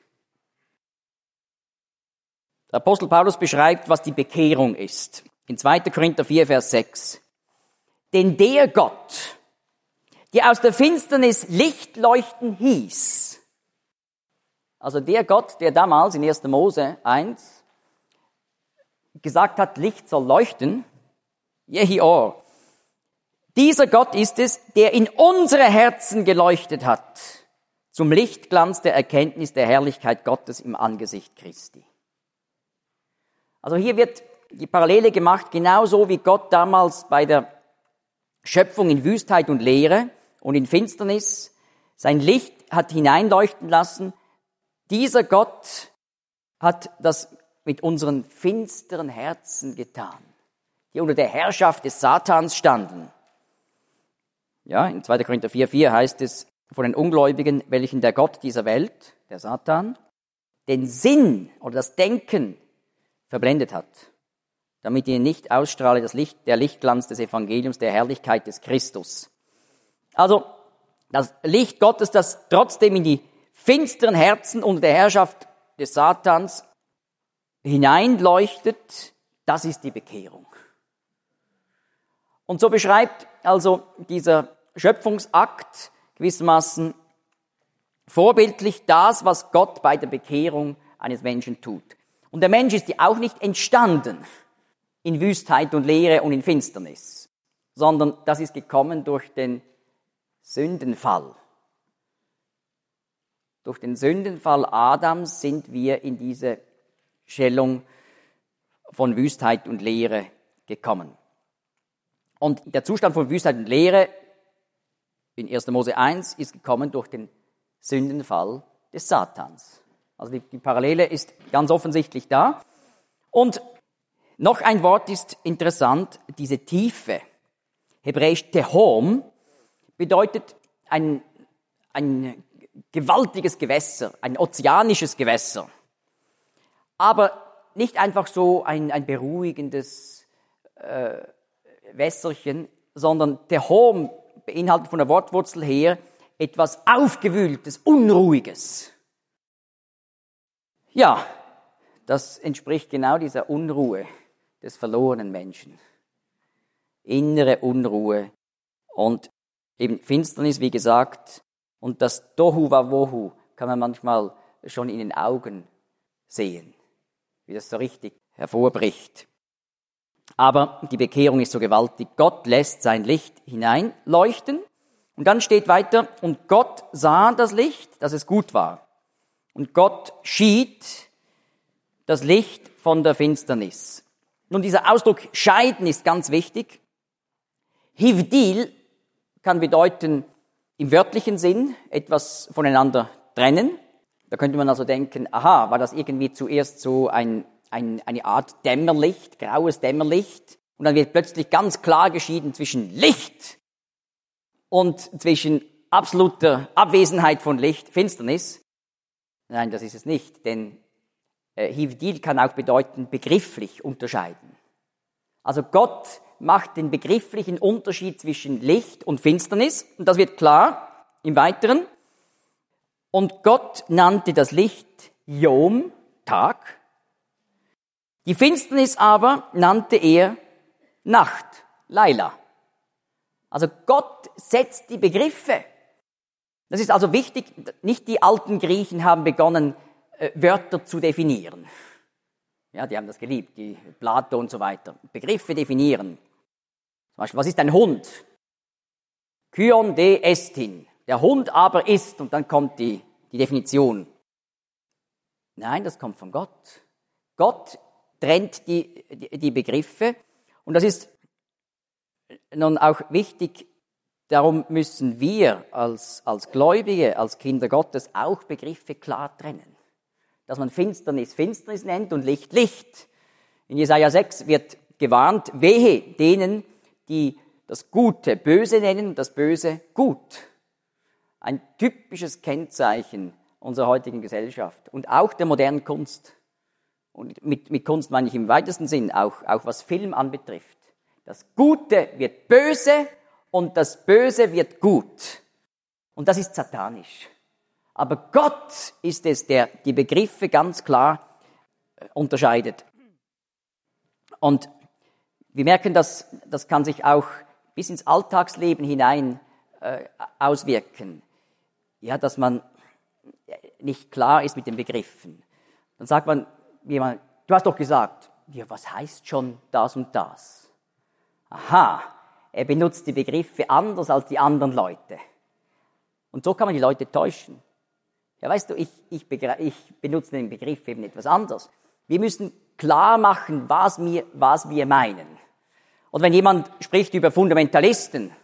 Der Apostel Paulus beschreibt, was die Bekehrung ist. In zweiter Korinther vier, Vers sechs. Denn der Gott, der aus der Finsternis Licht leuchten hieß, also der Gott, der damals in erster Mose eins gesagt hat, Licht soll leuchten, Yehi Or, dieser Gott ist es, der in unsere Herzen geleuchtet hat, zum Lichtglanz der Erkenntnis der Herrlichkeit Gottes im Angesicht Christi. Also hier wird die Parallele gemacht, genauso wie Gott damals bei der Schöpfung in Wüstheit und Leere und in Finsternis sein Licht hat hineinleuchten lassen. Dieser Gott hat das mit unseren finsteren Herzen getan, die unter der Herrschaft des Satans standen. Ja, in zweiter Korinther vier, vier heißt es von den Ungläubigen, welchen der Gott dieser Welt, der Satan, den Sinn oder das Denken verblendet hat, damit ihnen nicht ausstrahle das Licht, der Lichtglanz des Evangeliums, der Herrlichkeit des Christus. Also das Licht Gottes, das trotzdem in die finsteren Herzen unter der Herrschaft des Satans hineinleuchtet, das ist die Bekehrung. Und so beschreibt also dieser Schöpfungsakt gewissermaßen vorbildlich das, was Gott bei der Bekehrung eines Menschen tut. Und der Mensch ist ja auch nicht entstanden in Wüstheit und Leere und in Finsternis, sondern das ist gekommen durch den Sündenfall. Durch den Sündenfall Adams sind wir in diese Stellung von Wüstheit und Leere gekommen. Und der Zustand von Wüstheit und Leere in erster Mose eins ist gekommen durch den Sündenfall des Satans. Also die, die Parallele ist ganz offensichtlich da. Und noch ein Wort ist interessant, diese Tiefe. Hebräisch Tehom bedeutet ein, ein gewaltiges Gewässer, ein ozeanisches Gewässer. Aber nicht einfach so ein, ein beruhigendes äh, Wässerchen, sondern Tehom beinhaltet von der Wortwurzel her etwas Aufgewühltes, Unruhiges. Ja, das entspricht genau dieser Unruhe des verlorenen Menschen. Innere Unruhe und eben Finsternis, wie gesagt, und das Tohu Wabohu kann man manchmal schon in den Augen sehen, wie das so richtig hervorbricht. Aber die Bekehrung ist so gewaltig. Gott lässt sein Licht hineinleuchten. Und dann steht weiter, und Gott sah das Licht, dass es gut war. Und Gott schied das Licht von der Finsternis. Nun, dieser Ausdruck scheiden ist ganz wichtig. Hivdil kann bedeuten, im wörtlichen Sinn, etwas voneinander trennen. Da könnte man also denken, aha, war das irgendwie zuerst so ein, ein, eine Art Dämmerlicht, graues Dämmerlicht, und dann wird plötzlich ganz klar geschieden zwischen Licht und zwischen absoluter Abwesenheit von Licht, Finsternis. Nein, das ist es nicht, denn äh, Hivdil kann auch bedeuten, begrifflich unterscheiden. Also Gott macht den begrifflichen Unterschied zwischen Licht und Finsternis, und das wird klar im Weiteren. Und Gott nannte das Licht Yom, Tag. Die Finsternis aber nannte er Nacht, Laila. Also Gott setzt die Begriffe. Das ist also wichtig, nicht die alten Griechen haben begonnen, äh, Wörter zu definieren. Ja, die haben das geliebt, die Plato und so weiter. Begriffe definieren. Zum Beispiel, was ist ein Hund? Kyon de estin. Der Hund aber ist, und dann kommt die, die Definition. Nein, das kommt von Gott. Gott trennt die, die, die Begriffe, und das ist nun auch wichtig, darum müssen wir als, als Gläubige, als Kinder Gottes auch Begriffe klar trennen. Dass man Finsternis Finsternis nennt und Licht Licht. In Jesaja sechs wird gewarnt, wehe denen, die das Gute böse nennen und das Böse gut. Ein typisches Kennzeichen unserer heutigen Gesellschaft und auch der modernen Kunst. Und mit, mit Kunst meine ich im weitesten Sinn, auch, auch was Film anbetrifft. Das Gute wird böse und das Böse wird gut. Und das ist satanisch. Aber Gott ist es, der die Begriffe ganz klar unterscheidet. Und wir merken, dass das kann sich auch bis ins Alltagsleben hinein äh, auswirken. Ja, dass man nicht klar ist mit den Begriffen. Dann sagt man jemand, du hast doch gesagt, ja, was heißt schon das und das? Aha, er benutzt die Begriffe anders als die anderen Leute. Und so kann man die Leute täuschen. Ja, weißt du, ich, ich, ich benutze den Begriff eben etwas anders. Wir müssen klar machen, was wir, was wir meinen. Und wenn jemand spricht über Fundamentalisten,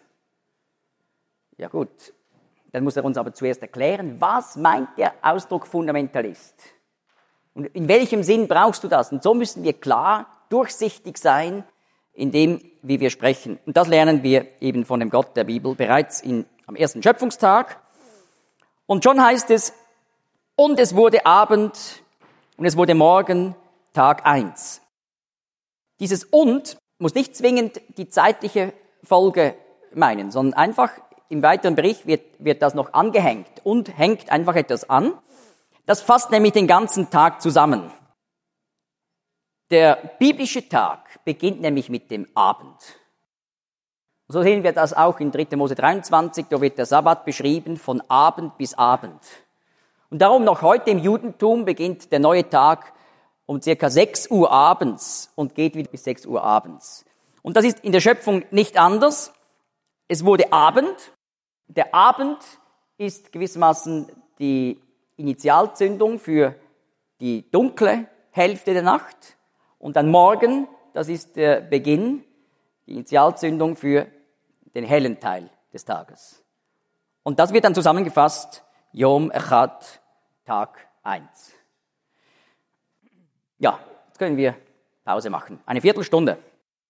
ja gut, dann muss er uns aber zuerst erklären, was meint der Ausdruck Fundamentalist? Und in welchem Sinn brauchst du das? Und so müssen wir klar, durchsichtig sein, in dem, wie wir sprechen. Und das lernen wir eben von dem Gott der Bibel bereits in, am ersten Schöpfungstag. Und schon heißt es, und es wurde Abend und es wurde Morgen, Tag eins. Dieses und muss nicht zwingend die zeitliche Folge meinen, sondern einfach im weiteren Bericht wird, wird das noch angehängt und hängt einfach etwas an. Das fasst nämlich den ganzen Tag zusammen. Der biblische Tag beginnt nämlich mit dem Abend. So sehen wir das auch in dritter Mose dreiundzwanzig, da wird der Sabbat beschrieben von Abend bis Abend. Und darum noch heute im Judentum beginnt der neue Tag um circa sechs Uhr abends und geht wieder bis sechs Uhr abends. Und das ist in der Schöpfung nicht anders. Es wurde Abend. Der Abend ist gewissermaßen die Initialzündung für die dunkle Hälfte der Nacht. Und dann Morgen, das ist der Beginn, die Initialzündung für den hellen Teil des Tages. Und das wird dann zusammengefasst, Yom Echad, Tag eins. Ja, jetzt können wir Pause machen. Eine Viertelstunde.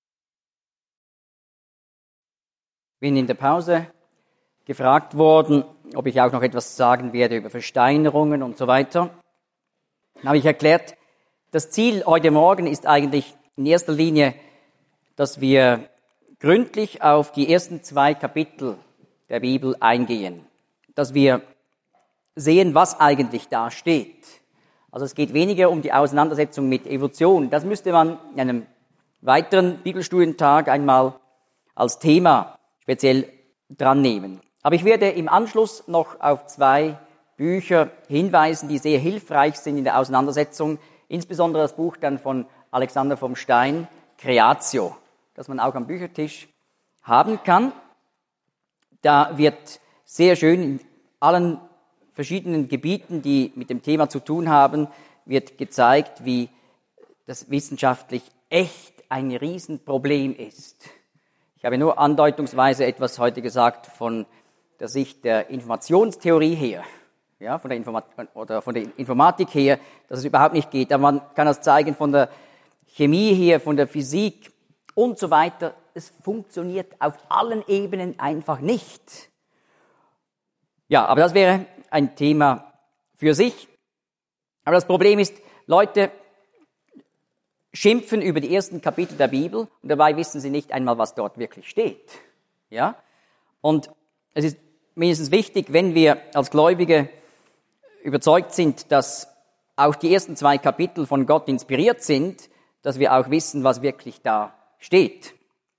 Bin in der Pause gefragt worden, ob ich auch noch etwas sagen werde über Versteinerungen und so weiter. Dann habe ich erklärt, Das Ziel heute Morgen ist eigentlich in erster Linie, dass wir gründlich auf die ersten zwei Kapitel der Bibel eingehen, dass wir sehen, was eigentlich da steht. Also es geht weniger um die Auseinandersetzung mit Evolution. Das müsste man in einem weiteren Bibelstudientag einmal als Thema speziell dran nehmen. Aber ich werde im Anschluss noch auf zwei Bücher hinweisen, die sehr hilfreich sind in der Auseinandersetzung, insbesondere das Buch dann von Alexander vom Stein, Creatio, das man auch am Büchertisch haben kann. Da wird sehr schön in allen verschiedenen Gebieten, die mit dem Thema zu tun haben, wird gezeigt, wie das wissenschaftlich echt ein Riesenproblem ist. Ich habe nur andeutungsweise etwas heute gesagt von der Sicht der Informationstheorie her, ja, von der Informat- oder von der Informatik her, dass es überhaupt nicht geht. Aber man kann das zeigen von der Chemie her, von der Physik und so weiter. Es funktioniert auf allen Ebenen einfach nicht. Ja, aber das wäre ein Thema für sich. Aber das Problem ist, Leute schimpfen über die ersten Kapitel der Bibel und dabei wissen sie nicht einmal, was dort wirklich steht. Ja? Und es ist mindestens wichtig, wenn wir als Gläubige überzeugt sind, dass auch die ersten zwei Kapitel von Gott inspiriert sind, dass wir auch wissen, was wirklich da steht.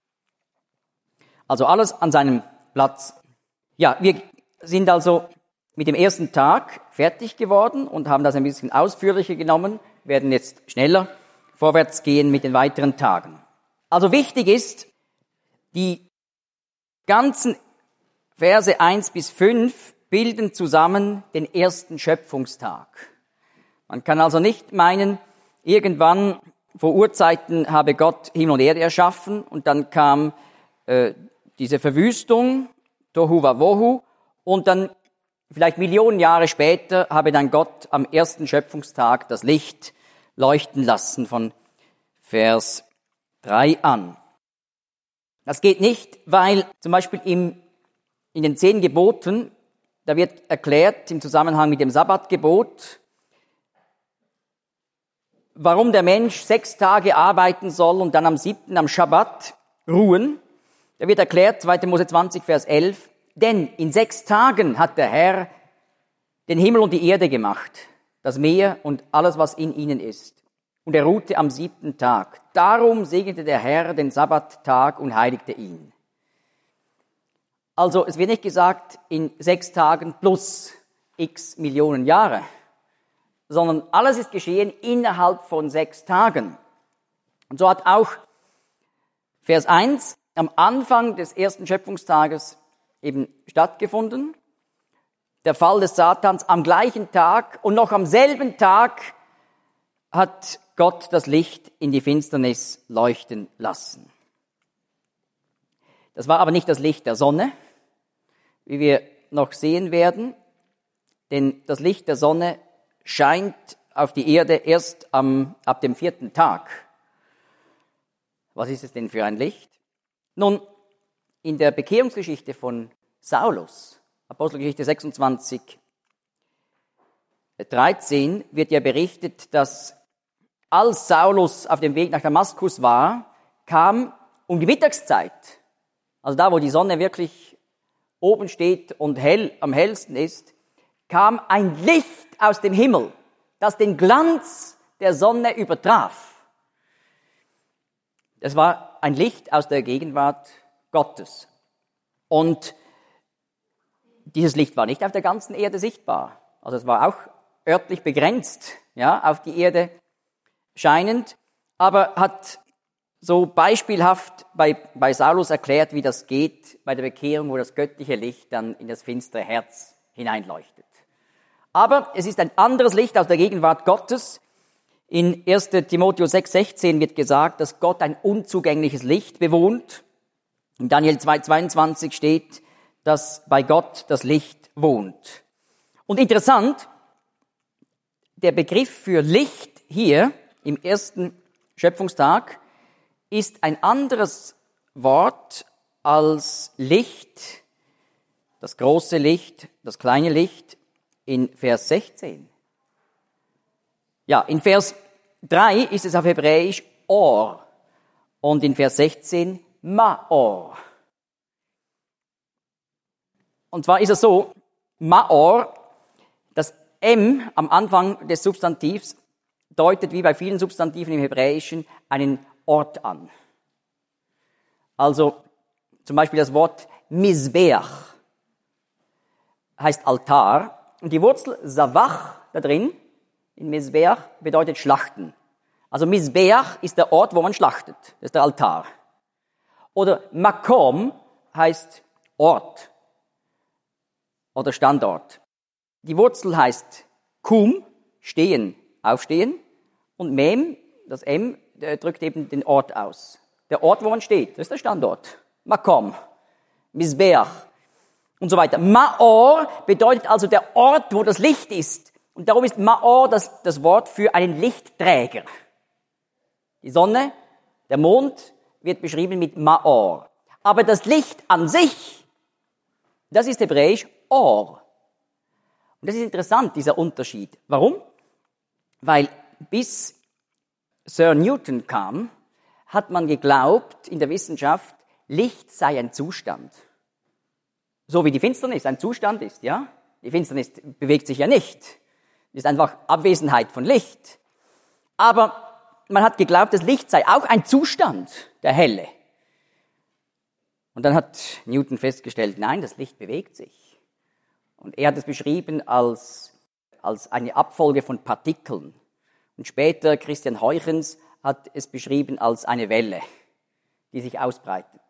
Also alles an seinem Platz. Ja, wir sind also mit dem ersten Tag fertig geworden und haben das ein bisschen ausführlicher genommen, werden jetzt schneller vorwärts gehen mit den weiteren Tagen. Also wichtig ist, die ganzen Verse eins bis fünf bilden zusammen den ersten Schöpfungstag. Man kann also nicht meinen, irgendwann vor Urzeiten habe Gott Himmel und Erde erschaffen und dann kam äh, diese Verwüstung, Tohu Wabohu, und dann vielleicht Millionen Jahre später habe dann Gott am ersten Schöpfungstag das Licht leuchten lassen, von Vers drei an. Das geht nicht, weil zum Beispiel im, in den zehn Geboten, da wird erklärt im Zusammenhang mit dem Sabbatgebot, warum der Mensch sechs Tage arbeiten soll und dann am siebten, am Schabbat, ruhen. Da wird erklärt, zweiter Mose zwanzig, Vers elf, denn in sechs Tagen hat der Herr den Himmel und die Erde gemacht, das Meer und alles, was in ihnen ist. Und er ruhte am siebten Tag. Darum segnete der Herr den Sabbattag und heiligte ihn. Also es wird nicht gesagt, in sechs Tagen plus x Millionen Jahre, sondern alles ist geschehen innerhalb von sechs Tagen. Und so hat auch Vers eins am Anfang des ersten Schöpfungstages eben stattgefunden. Der Fall des Satans am gleichen Tag und noch am selben Tag hat Gott das Licht in die Finsternis leuchten lassen. Das war aber nicht das Licht der Sonne, wie wir noch sehen werden, denn das Licht der Sonne scheint auf die Erde erst am, ab dem vierten Tag. Was ist es denn für ein Licht? Nun, in der Bekehrungsgeschichte von Saulus, Apostelgeschichte sechsundzwanzig, dreizehn, wird ja berichtet, dass als Saulus auf dem Weg nach Damaskus war, kam um die Mittagszeit, also da, wo die Sonne wirklich oben steht und hell, am hellsten ist, kam ein Licht aus dem Himmel, das den Glanz der Sonne übertraf. Das war ein Licht aus der Gegenwart Gottes. Und dieses Licht war nicht auf der ganzen Erde sichtbar. Also es war auch örtlich begrenzt, ja, auf die Erde scheinend, aber hat so beispielhaft bei, bei Saulus erklärt, wie das geht bei der Bekehrung, wo das göttliche Licht dann in das finstere Herz hineinleuchtet. Aber es ist ein anderes Licht aus der Gegenwart Gottes. In erster Timotheus sechs sechzehn wird gesagt, dass Gott ein unzugängliches Licht bewohnt. In Daniel zwei zweiundzwanzig steht, dass bei Gott das Licht wohnt. Und interessant, der Begriff für Licht hier im ersten Schöpfungstag ist ein anderes Wort als Licht, das große Licht, das kleine Licht in Vers sechzehn. Ja, in Vers drei ist es auf Hebräisch Or und in Vers sechzehn Maor. Und zwar ist es so, Maor, das M am Anfang des Substantivs deutet wie bei vielen Substantiven im Hebräischen einen Ort an. Also zum Beispiel das Wort Mizbeach heißt Altar und die Wurzel Savach da drin in Mizbeach bedeutet Schlachten. Also Mizbeach ist der Ort, wo man schlachtet. Das ist der Altar. Oder Makom heißt Ort oder Standort. Die Wurzel heißt Kum, stehen, aufstehen. Und Mem, das M, drückt eben den Ort aus. Der Ort, wo man steht, das ist der Standort. Makom, Mizbeach und so weiter. Maor bedeutet also der Ort, wo das Licht ist. Und darum ist Maor das, das Wort für einen Lichtträger. Die Sonne, der Mond wird beschrieben mit Maor. Aber das Licht an sich, das ist hebräisch Or. Und das ist interessant, dieser Unterschied. Warum? Weil bis Sir Newton kam, hat man geglaubt in der Wissenschaft, Licht sei ein Zustand. So wie die Finsternis ein Zustand ist, ja? Die Finsternis bewegt sich ja nicht. ist einfach Abwesenheit von Licht. Aber man hat geglaubt, das Licht sei auch ein Zustand, der Helle. Und dann hat Newton festgestellt, nein, das Licht bewegt sich. Und er hat es beschrieben als, als eine Abfolge von Partikeln. Und später Christian Huygens hat es beschrieben als eine Welle, die sich ausbreitet.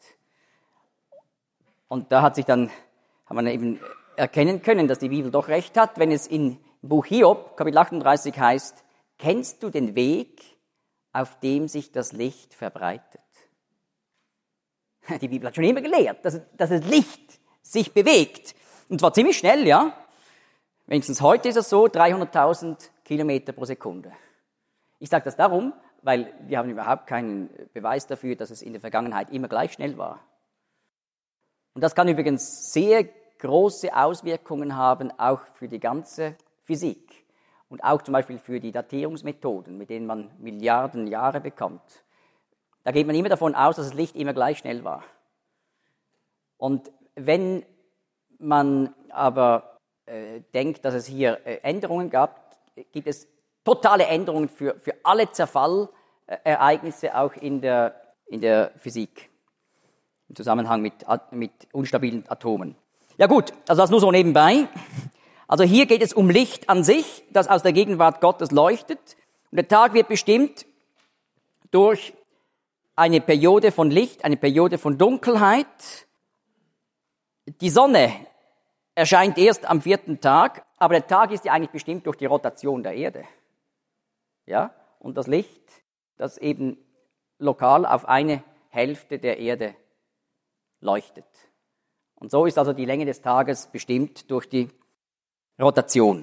Und da hat sich dann, hat man eben erkennen können, dass die Bibel doch recht hat, wenn es in im Buch Hiob, Kapitel achtunddreißig heißt, kennst du den Weg, auf dem sich das Licht verbreitet? Die Bibel hat schon immer gelehrt, dass, dass das Licht sich bewegt. Und zwar ziemlich schnell, ja. Wenigstens heute ist es so, dreihunderttausend Kilometer pro Sekunde. Ich sage das darum, weil wir haben überhaupt keinen Beweis dafür, dass es in der Vergangenheit immer gleich schnell war. Und das kann übrigens sehr große Auswirkungen haben, auch für die ganze Physik und auch zum Beispiel für die Datierungsmethoden, mit denen man Milliarden Jahre bekommt. Da geht man immer davon aus, dass das Licht immer gleich schnell war. Und wenn man aber äh, denkt, dass es hier äh, Änderungen gab, gibt es totale Änderungen für, für alle Zerfallereignisse auch in der, in der Physik, im Zusammenhang mit, mit unstabilen Atomen. Ja gut, also das nur so nebenbei. Also hier geht es um Licht an sich, das aus der Gegenwart Gottes leuchtet. Und der Tag wird bestimmt durch eine Periode von Licht, eine Periode von Dunkelheit. Die Sonne erscheint erst am vierten Tag, aber der Tag ist ja eigentlich bestimmt durch die Rotation der Erde. Ja? Und das Licht, das eben lokal auf eine Hälfte der Erde leuchtet. Und so ist also die Länge des Tages bestimmt durch die Rotation.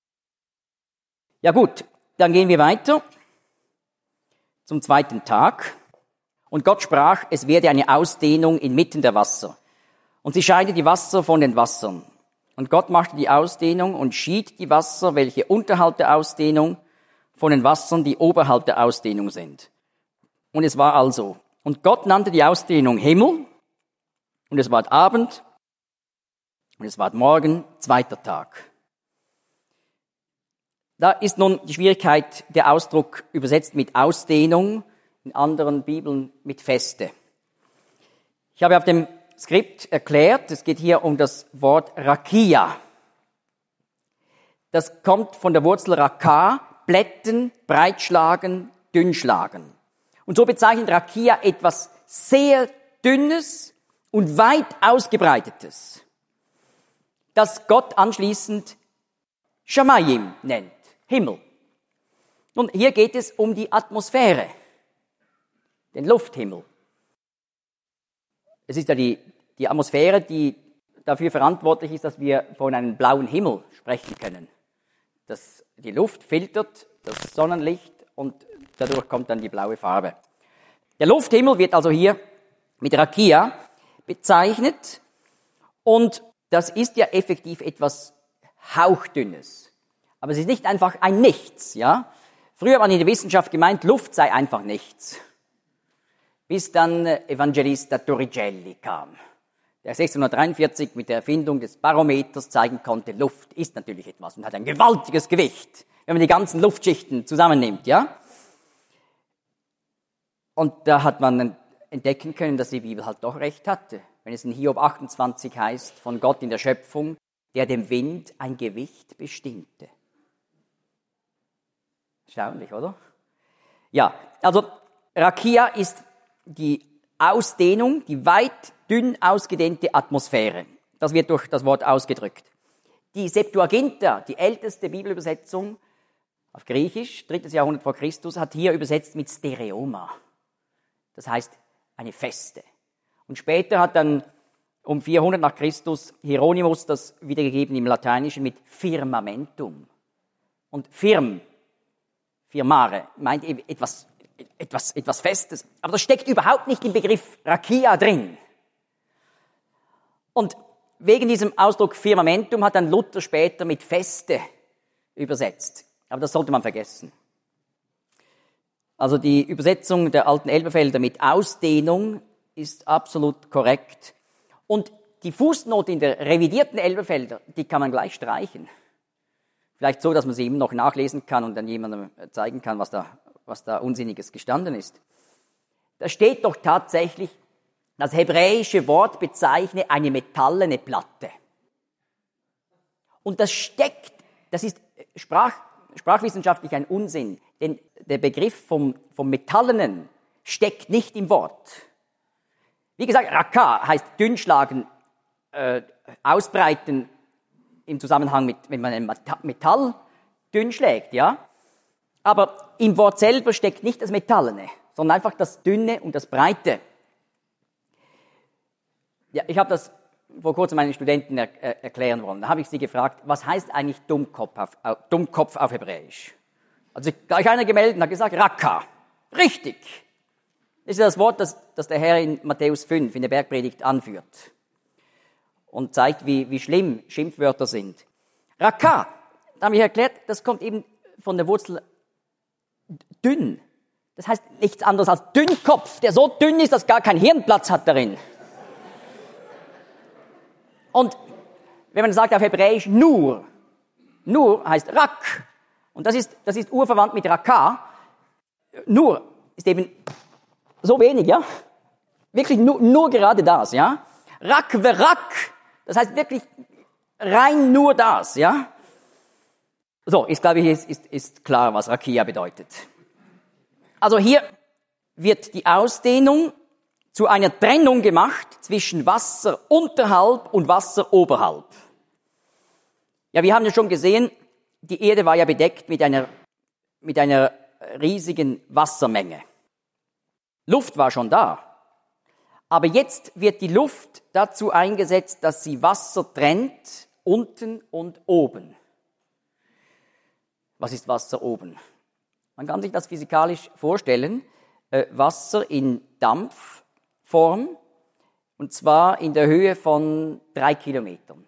Ja gut, dann gehen wir weiter zum zweiten Tag. Und Gott sprach, es werde eine Ausdehnung inmitten der Wasser. Und sie scheide die Wasser von den Wassern. Und Gott machte die Ausdehnung und schied die Wasser, welche unterhalb der Ausdehnung, von den Wassern, die oberhalb der Ausdehnung sind. Und es war also. Und Gott nannte die Ausdehnung Himmel. Und es ward Abend. Und es ward Morgen, zweiter Tag. Da ist nun die Schwierigkeit, der Ausdruck übersetzt mit Ausdehnung, in anderen Bibeln mit Feste. Ich habe auf dem Skript erklärt, es geht hier um das Wort Rakia. Das kommt von der Wurzel Raka, Plätten, breitschlagen, dünnschlagen. Und so bezeichnet Rakia etwas sehr Dünnes und weit ausgebreitetes, das Gott anschließend Shamayim nennt, Himmel. Nun, hier geht es um die Atmosphäre, den Lufthimmel. Es ist ja die, die Atmosphäre, die dafür verantwortlich ist, dass wir von einem blauen Himmel sprechen können. Das, die Luft filtert das Sonnenlicht und dadurch kommt dann die blaue Farbe. Der Lufthimmel wird also hier mit Rakia bezeichnet und das ist ja effektiv etwas Hauchdünnes. Aber es ist nicht einfach ein Nichts, ja. Früher hat man in der Wissenschaft gemeint, Luft sei einfach nichts. Bis dann Evangelista Torricelli kam, der sechzehnhundertdreiundvierzig mit der Erfindung des Barometers zeigen konnte, Luft ist natürlich etwas und hat ein gewaltiges Gewicht, wenn man die ganzen Luftschichten zusammennimmt, ja? Und da hat man entdecken können, dass die Bibel halt doch recht hatte. Wenn es in Hiob achtundzwanzig heißt, von Gott in der Schöpfung, der dem Wind ein Gewicht bestimmte. Erstaunlich, oder? Ja, also Rakia ist die Ausdehnung, die weit dünn ausgedehnte Atmosphäre. Das wird durch das Wort ausgedrückt. Die Septuaginta, die älteste Bibelübersetzung auf Griechisch, drittes Jahrhundert vor Christus, hat hier übersetzt mit Stereoma. Das heißt, eine Feste. Und später hat dann um vierhundert nach Christus Hieronymus das wiedergegeben im Lateinischen mit Firmamentum. Und firm, firmare, meint eben etwas, etwas, etwas Festes. Aber das steckt überhaupt nicht im Begriff Rakia drin. Und wegen diesem Ausdruck Firmamentum hat dann Luther später mit Feste übersetzt. Aber das sollte man vergessen. Also die Übersetzung der alten Elberfelder mit Ausdehnung ist absolut korrekt. Und die Fußnote in der revidierten Elberfelder, die kann man gleich streichen. Vielleicht so, dass man sie eben noch nachlesen kann und dann jemandem zeigen kann, was da, was da Unsinniges gestanden ist. Da steht doch tatsächlich, das hebräische Wort bezeichne eine metallene Platte. Und das steckt, das ist Sprach, sprachwissenschaftlich ein Unsinn, denn der Begriff vom, vom Metallenen steckt nicht im Wort. Wie gesagt, Raka heißt dünnschlagen, äh, ausbreiten im Zusammenhang mit, wenn man ein Metall dünn schlägt, ja. Aber im Wort selber steckt nicht das Metallene, sondern einfach das Dünne und das Breite. Ja, ich habe das vor kurzem meinen Studenten er, er, erklären wollen. Da habe ich sie gefragt, was heißt eigentlich Dummkopf auf, auf, Dummkopf auf Hebräisch? Also sich gleich einer gemeldet und hat gesagt, Raka. Richtig. Das ist ja das Wort, das, das der Herr in Matthäus fünf in der Bergpredigt anführt. Und zeigt, wie, wie schlimm Schimpfwörter sind. Raka, da habe ich erklärt, das kommt eben von der Wurzel dünn. Das heißt nichts anderes als Dünnkopf, der so dünn ist, dass gar kein Hirnplatz hat darin. Und wenn man sagt auf Hebräisch Nur, Nur heißt Rak. Und das ist, das ist urverwandt mit Raka. Nur ist eben so wenig, ja. Wirklich nur, nur gerade das, ja. Rak verak, das heißt wirklich rein nur das, ja. So, ist, glaube ich, ist, ist, ist klar, was Rakia bedeutet. Also hier wird die Ausdehnung zu einer Trennung gemacht zwischen Wasser unterhalb und Wasser oberhalb. Ja, wir haben ja schon gesehen, die Erde war ja bedeckt mit einer, mit einer riesigen Wassermenge. Luft war schon da. Aber jetzt wird die Luft dazu eingesetzt, dass sie Wasser trennt, unten und oben. Was ist Wasser oben? Man kann sich das physikalisch vorstellen. Äh, Wasser in Dampfform, und zwar in der Höhe von drei Kilometern.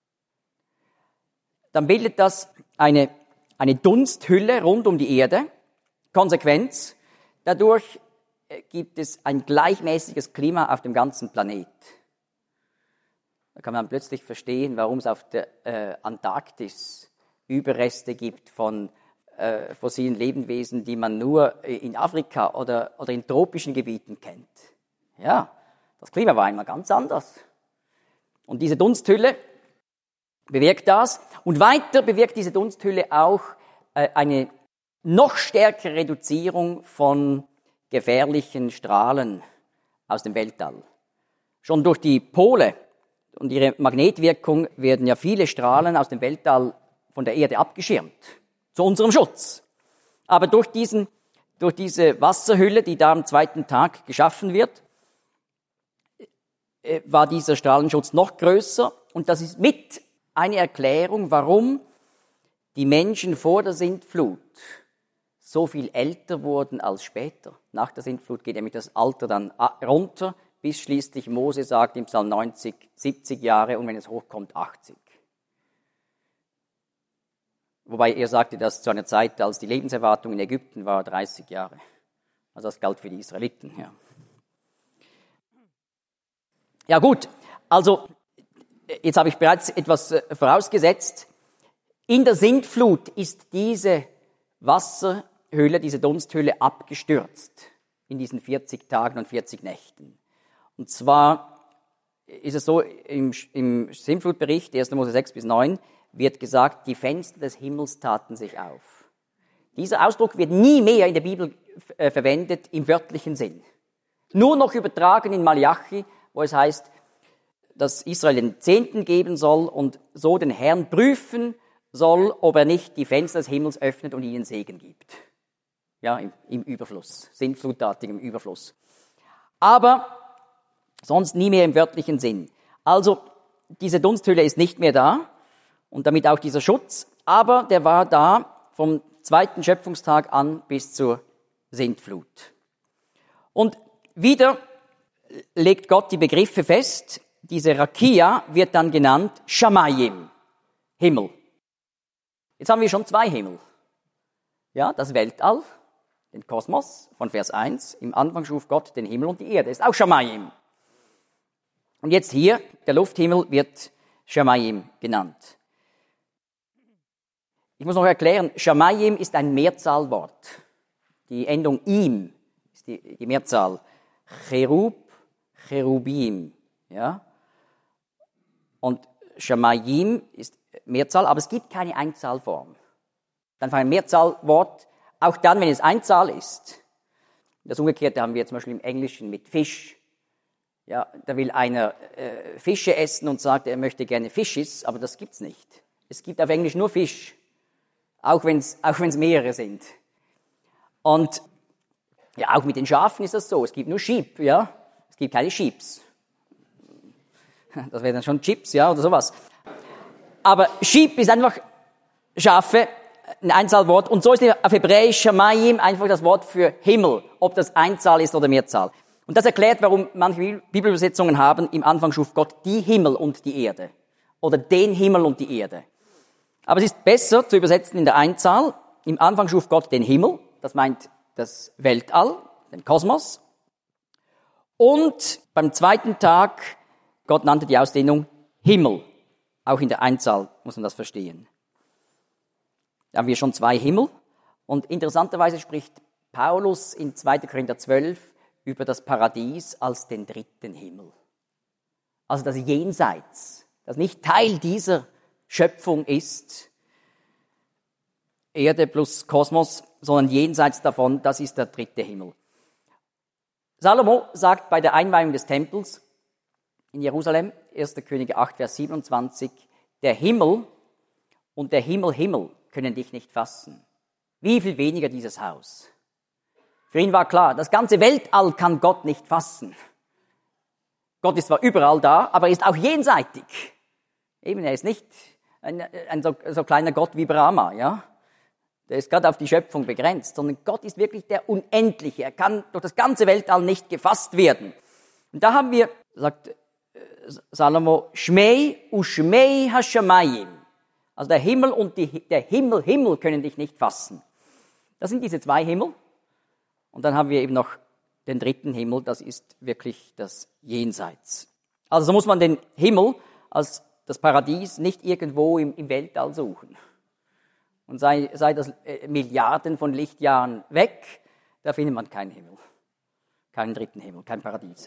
Dann bildet das eine, eine Dunsthülle rund um die Erde. Konsequenz, dadurch gibt es ein gleichmäßiges Klima auf dem ganzen Planet. Da kann man plötzlich verstehen, warum es auf der äh, Antarktis Überreste gibt von äh, fossilen Lebewesen, die man nur in Afrika oder, oder in tropischen Gebieten kennt. Ja, das Klima war einmal ganz anders. Und diese Dunsthülle bewirkt das. Und weiter bewirkt diese Dunsthülle auch äh, eine noch stärkere Reduzierung von gefährlichen Strahlen aus dem Weltall. Schon durch die Pole und ihre Magnetwirkung werden ja viele Strahlen aus dem Weltall von der Erde abgeschirmt, zu unserem Schutz. Aber durch, diesen, durch diese Wasserhülle, die da am zweiten Tag geschaffen wird, war dieser Strahlenschutz noch größer. Und das ist mit eine Erklärung, warum die Menschen vor der Sintflut so viel älter wurden als später. Nach der Sintflut geht nämlich das Alter dann runter, bis schließlich Mose sagt im Psalm neunzig, siebzig Jahre und wenn es hochkommt, achtzig. Wobei er sagte, dass zu einer Zeit, als die Lebenserwartung in Ägypten war, dreißig Jahre. Also das galt für die Israeliten, ja. Ja gut, also jetzt habe ich bereits etwas vorausgesetzt. In der Sintflut ist diese Wasserhöhle, diese Dunsthöhle abgestürzt in diesen vierzig Tagen und vierzig Nächten. Und zwar ist es so, im, im Sintflutbericht, erster Mose sechs bis neun, wird gesagt, die Fenster des Himmels taten sich auf. Dieser Ausdruck wird nie mehr in der Bibel äh, verwendet im wörtlichen Sinn. Nur noch übertragen in Malachi, wo es heißt, dass Israel den Zehnten geben soll und so den Herrn prüfen soll, ob er nicht die Fenster des Himmels öffnet und ihnen Segen gibt. Ja, im, im Überfluss, sintflutartig im Überfluss. Aber sonst nie mehr im wörtlichen Sinn. Also, diese Dunsthülle ist nicht mehr da und damit auch dieser Schutz, aber der war da vom zweiten Schöpfungstag an bis zur Sintflut. Und wieder legt Gott die Begriffe fest. Diese Rakia wird dann genannt Shamayim, Himmel. Jetzt haben wir schon zwei Himmel. Ja, das Weltall, den Kosmos von Vers eins. Im Anfang schuf Gott den Himmel und die Erde. Ist auch Shamayim. Und jetzt hier, der Lufthimmel wird Shamayim genannt. Ich muss noch erklären, Shamayim ist ein Mehrzahlwort. Die Endung im ist die, die Mehrzahl. Cherub, Cherubim. Ja? Und Shamayim ist Mehrzahl, aber es gibt keine Einzahlform. Dann ein Mehrzahlwort, auch dann, wenn es Einzahl ist. Das Umgekehrte haben wir zum Beispiel im Englischen mit Fisch. Ja, da will einer äh, Fische essen und sagt, er möchte gerne Fishes, aber das gibt's nicht. Es gibt auf Englisch nur Fisch, auch wenn's auch wenn's mehrere sind. Und ja, auch mit den Schafen ist das so. Es gibt nur Sheep, ja. Es gibt keine Sheeps. Das wäre dann schon Chips, ja, oder sowas. Aber Sheep ist einfach Schafe, ein Einzahlwort. Und so ist auf Hebräisch Shamayim einfach das Wort für Himmel, ob das Einzahl ist oder Mehrzahl. Und das erklärt, warum manche Bibelübersetzungen haben, im Anfang schuf Gott die Himmel und die Erde. Oder den Himmel und die Erde. Aber es ist besser zu übersetzen in der Einzahl. Im Anfang schuf Gott den Himmel, das meint das Weltall, den Kosmos. Und beim zweiten Tag, Gott nannte die Ausdehnung Himmel. Auch in der Einzahl muss man das verstehen. Da haben wir schon zwei Himmel. Und interessanterweise spricht Paulus in zweiter Korinther zwölf über das Paradies als den dritten Himmel. Also das Jenseits, das nicht Teil dieser Schöpfung ist, Erde plus Kosmos, sondern jenseits davon, das ist der dritte Himmel. Salomo sagt bei der Einweihung des Tempels in Jerusalem, erster Könige acht, Vers siebenundzwanzig, der Himmel und der Himmel, Himmel können dich nicht fassen. Wie viel weniger dieses Haus. Für ihn war klar, das ganze Weltall kann Gott nicht fassen. Gott ist zwar überall da, aber er ist auch jenseitig. Eben, er ist nicht ein, ein so, so kleiner Gott wie Brahma, ja. Der ist gerade auf die Schöpfung begrenzt, sondern Gott ist wirklich der Unendliche. Er kann durch das ganze Weltall nicht gefasst werden. Und da haben wir, sagt Salomo, Shmei u Shmei ha-Shamayim. Also der Himmel und die, der Himmel, Himmel können dich nicht fassen. Das sind diese zwei Himmel. Und dann haben wir eben noch den dritten Himmel, das ist wirklich das Jenseits. Also so muss man den Himmel als das Paradies nicht irgendwo im, im Weltall suchen. Und sei, sei das äh, Milliarden von Lichtjahren weg, da findet man keinen Himmel. Keinen dritten Himmel, kein Paradies.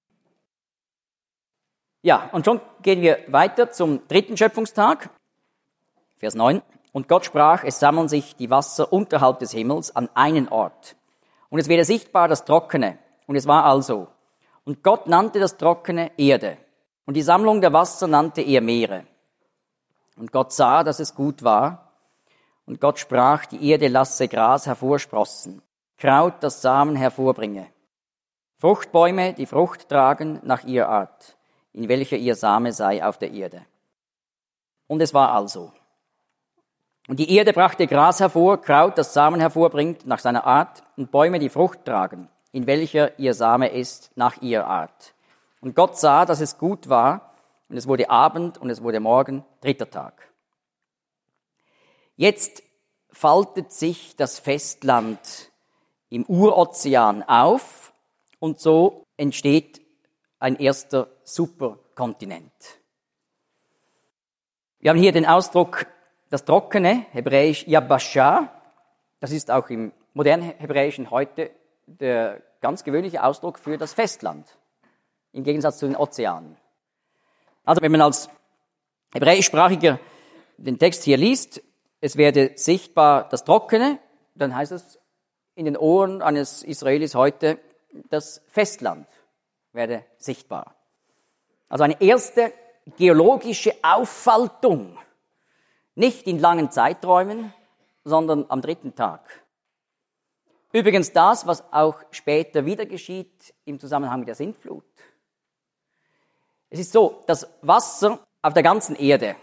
Ja, und schon gehen wir weiter zum dritten Schöpfungstag, Vers neun. Und Gott sprach, es sammeln sich die Wasser unterhalb des Himmels an einen Ort. Und es werde sichtbar das Trockene. Und es war also. Und Gott nannte das Trockene Erde. Und die Sammlung der Wasser nannte er Meere. Und Gott sah, dass es gut war. Und Gott sprach, die Erde lasse Gras hervorsprossen, Kraut, das Samen hervorbringe. Fruchtbäume, die Frucht tragen nach ihrer Art, in welcher ihr Same sei auf der Erde. Und es war also. Und die Erde brachte Gras hervor, Kraut, das Samen hervorbringt nach seiner Art, und Bäume, die Frucht tragen, in welcher ihr Same ist nach ihrer Art. Und Gott sah, dass es gut war, und es wurde Abend und es wurde Morgen, dritter Tag. Jetzt faltet sich das Festland im Urozean auf und so entsteht ein erster Superkontinent. Wir haben hier den Ausdruck, das Trockene, hebräisch Yabasha. Das ist auch im modernen Hebräischen heute der ganz gewöhnliche Ausdruck für das Festland, im Gegensatz zu den Ozeanen. Also wenn man als Hebräischsprachiger den Text hier liest, es werde sichtbar das Trockene, dann heißt es in den Ohren eines Israelis heute, das Festland werde sichtbar. Also eine erste geologische Auffaltung, nicht in langen Zeiträumen, sondern am dritten Tag. Übrigens das, was auch später wieder geschieht im Zusammenhang mit der Sintflut. Es ist so, das Wasser auf der ganzen Erde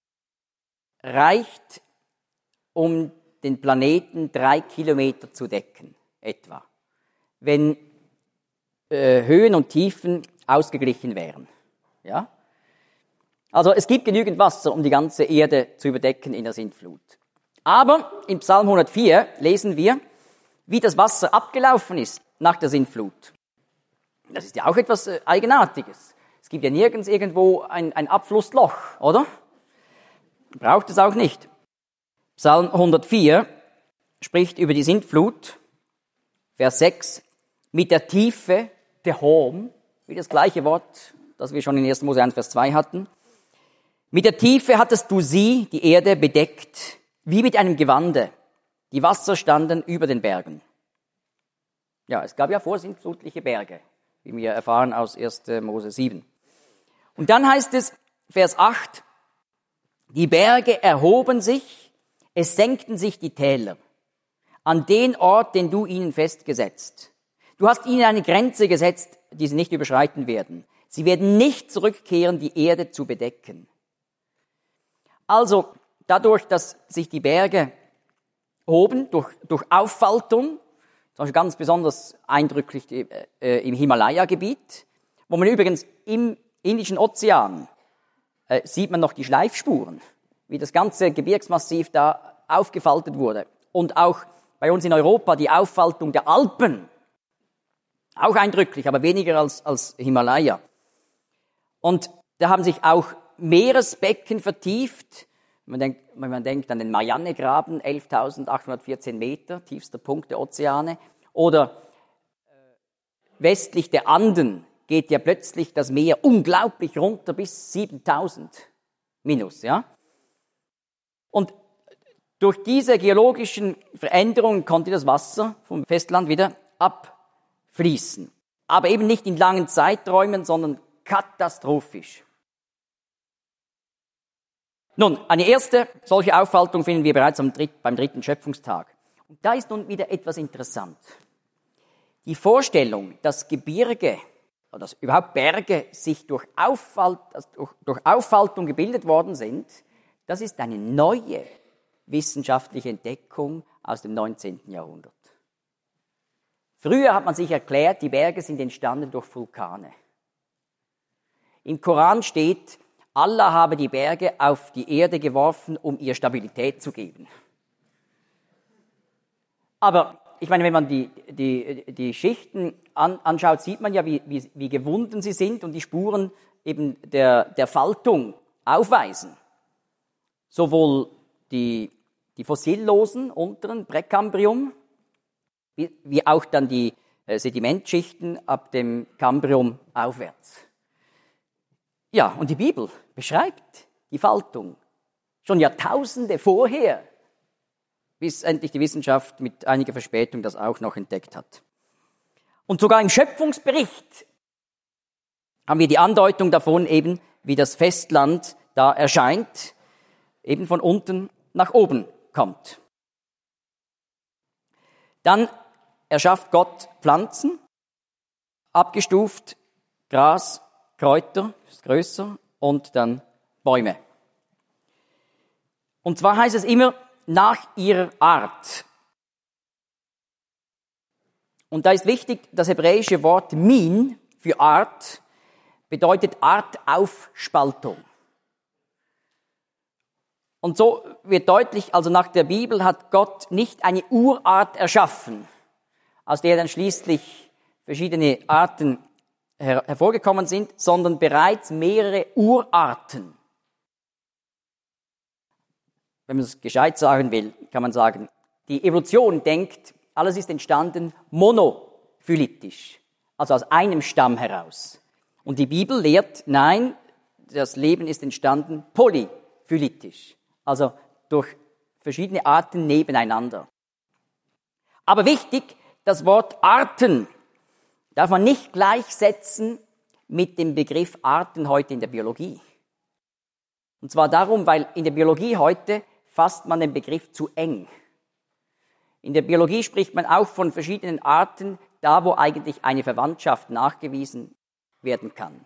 reicht, um den Planeten drei Kilometer zu decken, etwa, wenn äh, Höhen und Tiefen ausgeglichen wären. Ja? Also es gibt genügend Wasser, um die ganze Erde zu überdecken in der Sintflut. Aber im Psalm hundertvier lesen wir, wie das Wasser abgelaufen ist nach der Sintflut. Das ist ja auch etwas äh, Eigenartiges. Es gibt ja nirgends irgendwo ein, ein Abflussloch, oder? Braucht es auch nicht. Psalm hundertvier spricht über die Sintflut, Vers sechs, mit der Tiefe, Tehom, wie das gleiche Wort, das wir schon in erster Mose eins, Vers zwei hatten. Mit der Tiefe hattest du sie, die Erde, bedeckt, wie mit einem Gewande. Die Wasser standen über den Bergen. Ja, es gab ja vorsintflutliche Berge, wie wir erfahren aus erster Mose sieben. Und dann heißt es, Vers acht, die Berge erhoben sich, es senkten sich die Täler an den Ort, den du ihnen festgesetzt. Du hast ihnen eine Grenze gesetzt, die sie nicht überschreiten werden. Sie werden nicht zurückkehren, die Erde zu bedecken. Also dadurch, dass sich die Berge hoben, durch, durch Auffaltung, zum Beispiel ganz besonders eindrücklich äh, im Himalaya-Gebiet, wo man übrigens im Indischen Ozean äh, sieht man noch die Schleifspuren, wie das ganze Gebirgsmassiv da aufgefaltet wurde. Und auch bei uns in Europa die Auffaltung der Alpen, auch eindrücklich, aber weniger als, als Himalaya. Und da haben sich auch Meeresbecken vertieft. Man denkt, wenn man denkt an den Mariannegraben, elftausendachthundertvierzehn Meter, tiefster Punkt der Ozeane. Oder äh, westlich der Anden geht ja plötzlich das Meer unglaublich runter bis siebentausend minus. Ja? Und durch diese geologischen Veränderungen konnte das Wasser vom Festland wieder abfließen. Aber eben nicht in langen Zeiträumen, sondern katastrophisch. Nun, eine erste solche Auffaltung finden wir bereits am dritt, beim dritten Schöpfungstag. Und da ist nun wieder etwas interessant. Die Vorstellung, dass Gebirge oder dass überhaupt Berge sich durch, Auffalt, also durch, durch Auffaltung gebildet worden sind, das ist eine neue wissenschaftliche Entdeckung aus dem neunzehnten Jahrhundert. Früher hat man sich erklärt, die Berge sind entstanden durch Vulkane. Im Koran steht, Allah habe die Berge auf die Erde geworfen, um ihr Stabilität zu geben. Aber ich meine, wenn man die, die, die Schichten an, anschaut, sieht man ja, wie, wie, wie gewunden sie sind und die Spuren eben der, der Faltung aufweisen. Sowohl die, die fossillosen unteren Präkambrium, wie, wie auch dann die äh, Sedimentschichten ab dem Kambrium aufwärts. Ja, und die Bibel beschreibt die Faltung schon Jahrtausende vorher, bis endlich die Wissenschaft mit einiger Verspätung das auch noch entdeckt hat. Und sogar im Schöpfungsbericht haben wir die Andeutung davon eben, wie das Festland da erscheint, eben von unten nach oben kommt. Dann erschafft Gott Pflanzen, abgestuft Gras, Kräuter, ist größer, und dann Bäume. Und zwar heißt es immer nach ihrer Art. Und da ist wichtig, das hebräische Wort Min für Art bedeutet Artaufspaltung. Und so wird deutlich, also nach der Bibel hat Gott nicht eine Urart erschaffen, aus der dann schließlich verschiedene Arten her- hervorgekommen sind, sondern bereits mehrere Urarten. Wenn man es gescheit sagen will, kann man sagen, die Evolution denkt, alles ist entstanden monophylitisch, also aus einem Stamm heraus. Und die Bibel lehrt, nein, das Leben ist entstanden polyphylitisch, also durch verschiedene Arten nebeneinander. Aber wichtig, das Wort Arten darf man nicht gleichsetzen mit dem Begriff Arten heute in der Biologie. Und zwar darum, weil in der Biologie heute fasst man den Begriff zu eng. In der Biologie spricht man auch von verschiedenen Arten, da wo eigentlich eine Verwandtschaft nachgewiesen werden kann.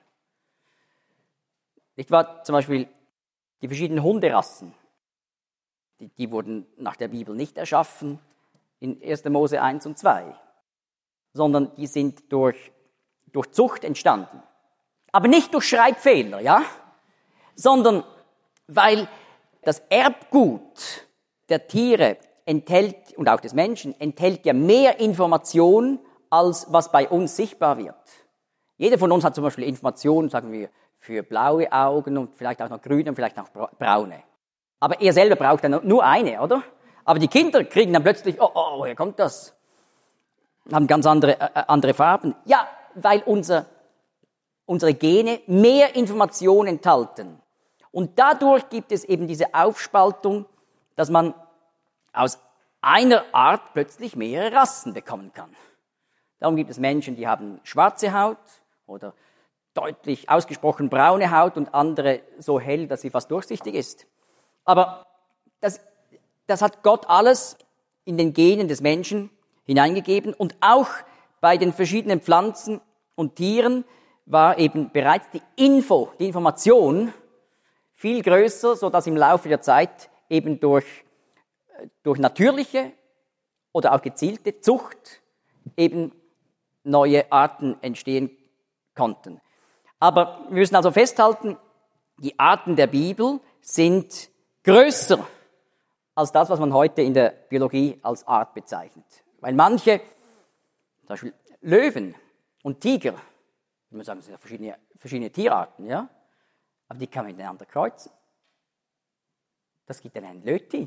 Nicht wahr? Zum Beispiel die verschiedenen Hunderassen, die, die wurden nach der Bibel nicht erschaffen in erster Mose eins und zwei, sondern die sind durch, durch Zucht entstanden. Aber nicht durch Schreibfehler, ja? Sondern weil das Erbgut der Tiere enthält, und auch des Menschen, enthält ja mehr Information, als was bei uns sichtbar wird. Jeder von uns hat zum Beispiel Informationen, sagen wir, für blaue Augen und vielleicht auch noch grüne und vielleicht noch braune. Aber er selber braucht dann nur eine, oder? Aber die Kinder kriegen dann plötzlich, oh, oh, woher kommt das? Haben ganz andere, äh, andere Farben. Ja, weil unser, unsere Gene mehr Information enthalten. Und dadurch gibt es eben diese Aufspaltung, dass man aus einer Art plötzlich mehrere Rassen bekommen kann. Darum gibt es Menschen, die haben schwarze Haut oder deutlich ausgesprochen braune Haut und andere so hell, dass sie fast durchsichtig ist. Aber das, das hat Gott alles in den Genen des Menschen hineingegeben und auch bei den verschiedenen Pflanzen und Tieren war eben bereits die Info, die Information viel größer, so dass im Laufe der Zeit eben durch, durch natürliche oder auch gezielte Zucht eben neue Arten entstehen konnten. Aber wir müssen also festhalten, die Arten der Bibel sind größer als das, was man heute in der Biologie als Art bezeichnet. Weil manche, zum Beispiel Löwen und Tiger, ich muss sagen, das sind ja verschiedene, verschiedene Tierarten, ja, aber die kann man miteinander kreuzen. Das gibt dann ein Löti.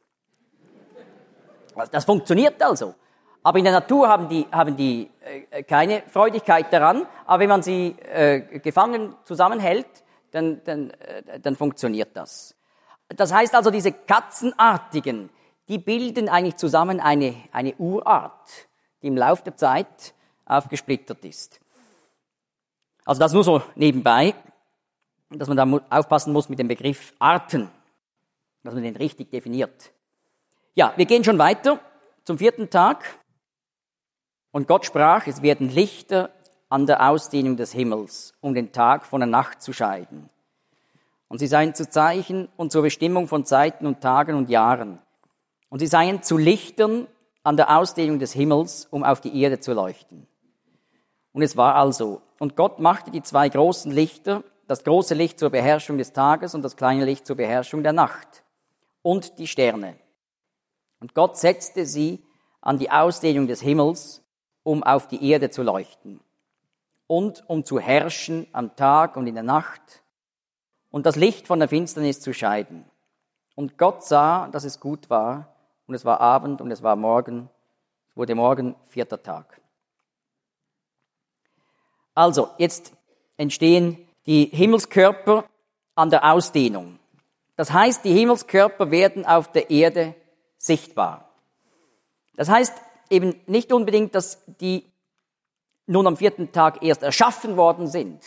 Das funktioniert also. Aber in der Natur haben die, haben die äh, keine Freudigkeit daran. Aber wenn man sie äh, gefangen zusammenhält, dann, dann, äh, dann funktioniert das. Das heißt also, diese Katzenartigen, die bilden eigentlich zusammen eine, eine Urart, die im Laufe der Zeit aufgesplittert ist. Also das nur so nebenbei, dass man da aufpassen muss mit dem Begriff Arten, dass man den richtig definiert. Ja, wir gehen schon weiter zum vierten Tag. Und Gott sprach, es werden Lichter an der Ausdehnung des Himmels, um den Tag von der Nacht zu scheiden. Und sie seien zu Zeichen und zur Bestimmung von Zeiten und Tagen und Jahren. Und sie seien zu Lichtern an der Ausdehnung des Himmels, um auf die Erde zu leuchten. Und es war also. Und Gott machte die zwei großen Lichter, das große Licht zur Beherrschung des Tages und das kleine Licht zur Beherrschung der Nacht. Und die Sterne. Und Gott setzte sie an die Ausdehnung des Himmels, um auf die Erde zu leuchten und um zu herrschen am Tag und in der Nacht und das Licht von der Finsternis zu scheiden. Und Gott sah, dass es gut war, und es war Abend und es war Morgen, es wurde Morgen, vierter Tag. Also, jetzt entstehen die Himmelskörper an der Ausdehnung. Das heißt, die Himmelskörper werden auf der Erde sichtbar. Das heißt eben nicht unbedingt, dass die nun am vierten Tag erst erschaffen worden sind.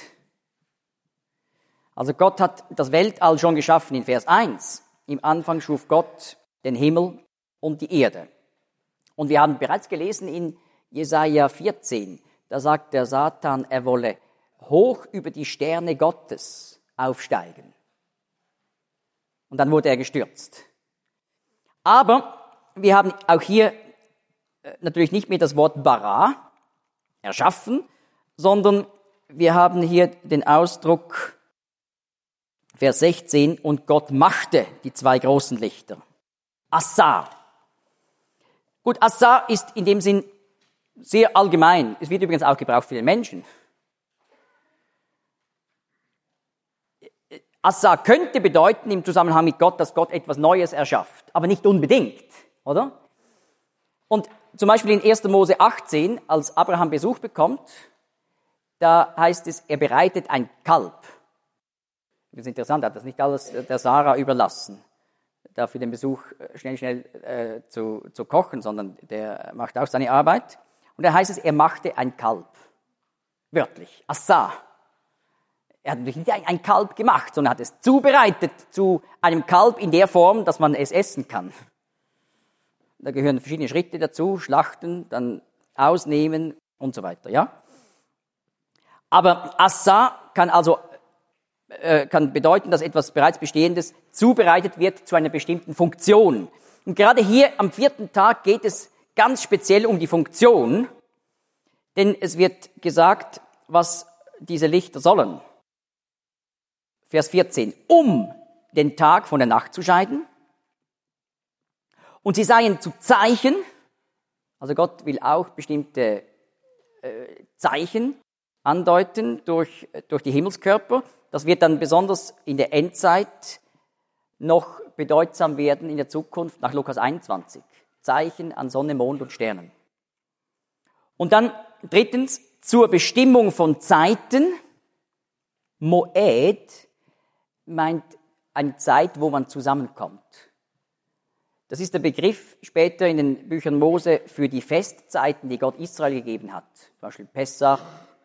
Also Gott hat das Weltall schon geschaffen in Vers eins. Im Anfang schuf Gott den Himmel und die Erde. Und wir haben bereits gelesen in Jesaja vierzehn, da sagt der Satan, er wolle hoch über die Sterne Gottes aufsteigen. Und dann wurde er gestürzt. Aber wir haben auch hier natürlich nicht mehr das Wort bara, erschaffen, sondern wir haben hier den Ausdruck Vers sechzehn, und Gott machte die zwei großen Lichter. Assa. Gut, Assa ist in dem Sinn sehr allgemein. Es wird übrigens auch gebraucht für den Menschen. Assa könnte bedeuten im Zusammenhang mit Gott, dass Gott etwas Neues erschafft, aber nicht unbedingt, oder? Und zum Beispiel in erster Mose achtzehn, als Abraham Besuch bekommt, da heißt es, er bereitet ein Kalb. Das ist interessant, er hat das nicht alles der Sarah überlassen, da für den Besuch schnell, schnell äh, zu, zu kochen, sondern der macht auch seine Arbeit. Und da heißt es, er machte ein Kalb. Wörtlich, Assa. Er hat natürlich nicht ein Kalb gemacht, sondern hat es zubereitet zu einem Kalb in der Form, dass man es essen kann. Da gehören verschiedene Schritte dazu, schlachten, dann ausnehmen und so weiter, ja. Aber Assa kann also äh, kann bedeuten, dass etwas bereits Bestehendes zubereitet wird zu einer bestimmten Funktion. Und gerade hier am vierten Tag geht es ganz speziell um die Funktion, denn es wird gesagt, was diese Lichter sollen. Vers vierzehn, um den Tag von der Nacht zu scheiden. Und sie seien zu Zeichen, also Gott will auch bestimmte äh, Zeichen andeuten durch, durch die Himmelskörper. Das wird dann besonders in der Endzeit noch bedeutsam werden in der Zukunft nach Lukas einundzwanzig. Zeichen an Sonne, Mond und Sternen. Und dann drittens, zur Bestimmung von Zeiten, Moed meint eine Zeit, wo man zusammenkommt. Das ist der Begriff später in den Büchern Mose für die Festzeiten, die Gott Israel gegeben hat. Zum Beispiel Pessach,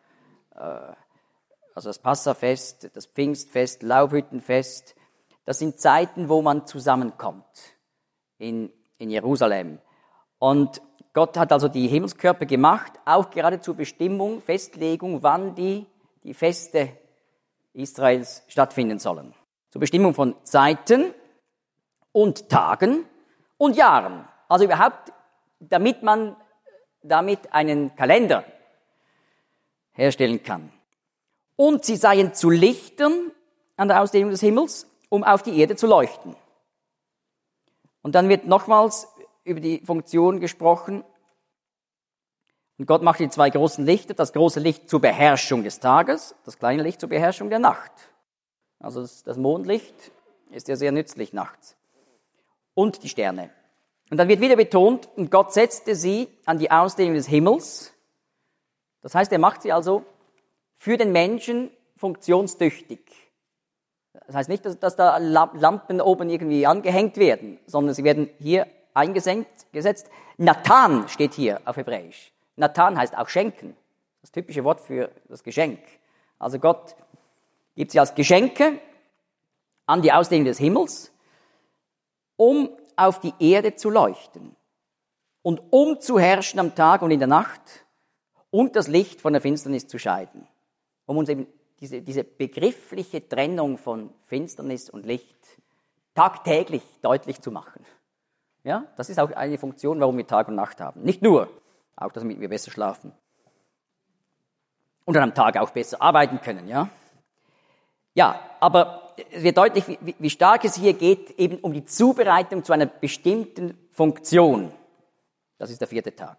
also das Passafest, das Pfingstfest, Laubhüttenfest. Das sind Zeiten, wo man zusammenkommt in, in Jerusalem. Und Gott hat also die Himmelskörper gemacht, auch gerade zur Bestimmung, Festlegung, wann die, die Feste Israels stattfinden sollen. Zur Bestimmung von Zeiten und Tagen und Jahren. Also überhaupt, damit man damit einen Kalender herstellen kann. Und sie seien zu Lichtern an der Ausdehnung des Himmels, um auf die Erde zu leuchten. Und dann wird nochmals über die Funktion gesprochen. Und Gott macht die zwei großen Lichter, das große Licht zur Beherrschung des Tages, das kleine Licht zur Beherrschung der Nacht. Also das, das Mondlicht ist ja sehr nützlich nachts. Und die Sterne. Und dann wird wieder betont, und Gott setzte sie an die Ausdehnung des Himmels. Das heißt, er macht sie also für den Menschen funktionstüchtig. Das heißt nicht, dass, dass da Lampen oben irgendwie angehängt werden, sondern sie werden hier eingesetzt. Nathan steht hier auf Hebräisch. Nathan heißt auch schenken. Das typische Wort für das Geschenk. Also Gott gibt sie als Geschenke an die Ausdehnung des Himmels, um auf die Erde zu leuchten und um zu herrschen am Tag und in der Nacht und das Licht von der Finsternis zu scheiden. Um uns eben diese, diese begriffliche Trennung von Finsternis und Licht tagtäglich deutlich zu machen. Ja, das ist auch eine Funktion, warum wir Tag und Nacht haben. Nicht nur, auch damit wir besser schlafen. Und dann am Tag auch besser arbeiten können, ja. Ja, aber es wird deutlich, wie, wie stark es hier geht, eben um die Zubereitung zu einer bestimmten Funktion. Das ist der vierte Tag.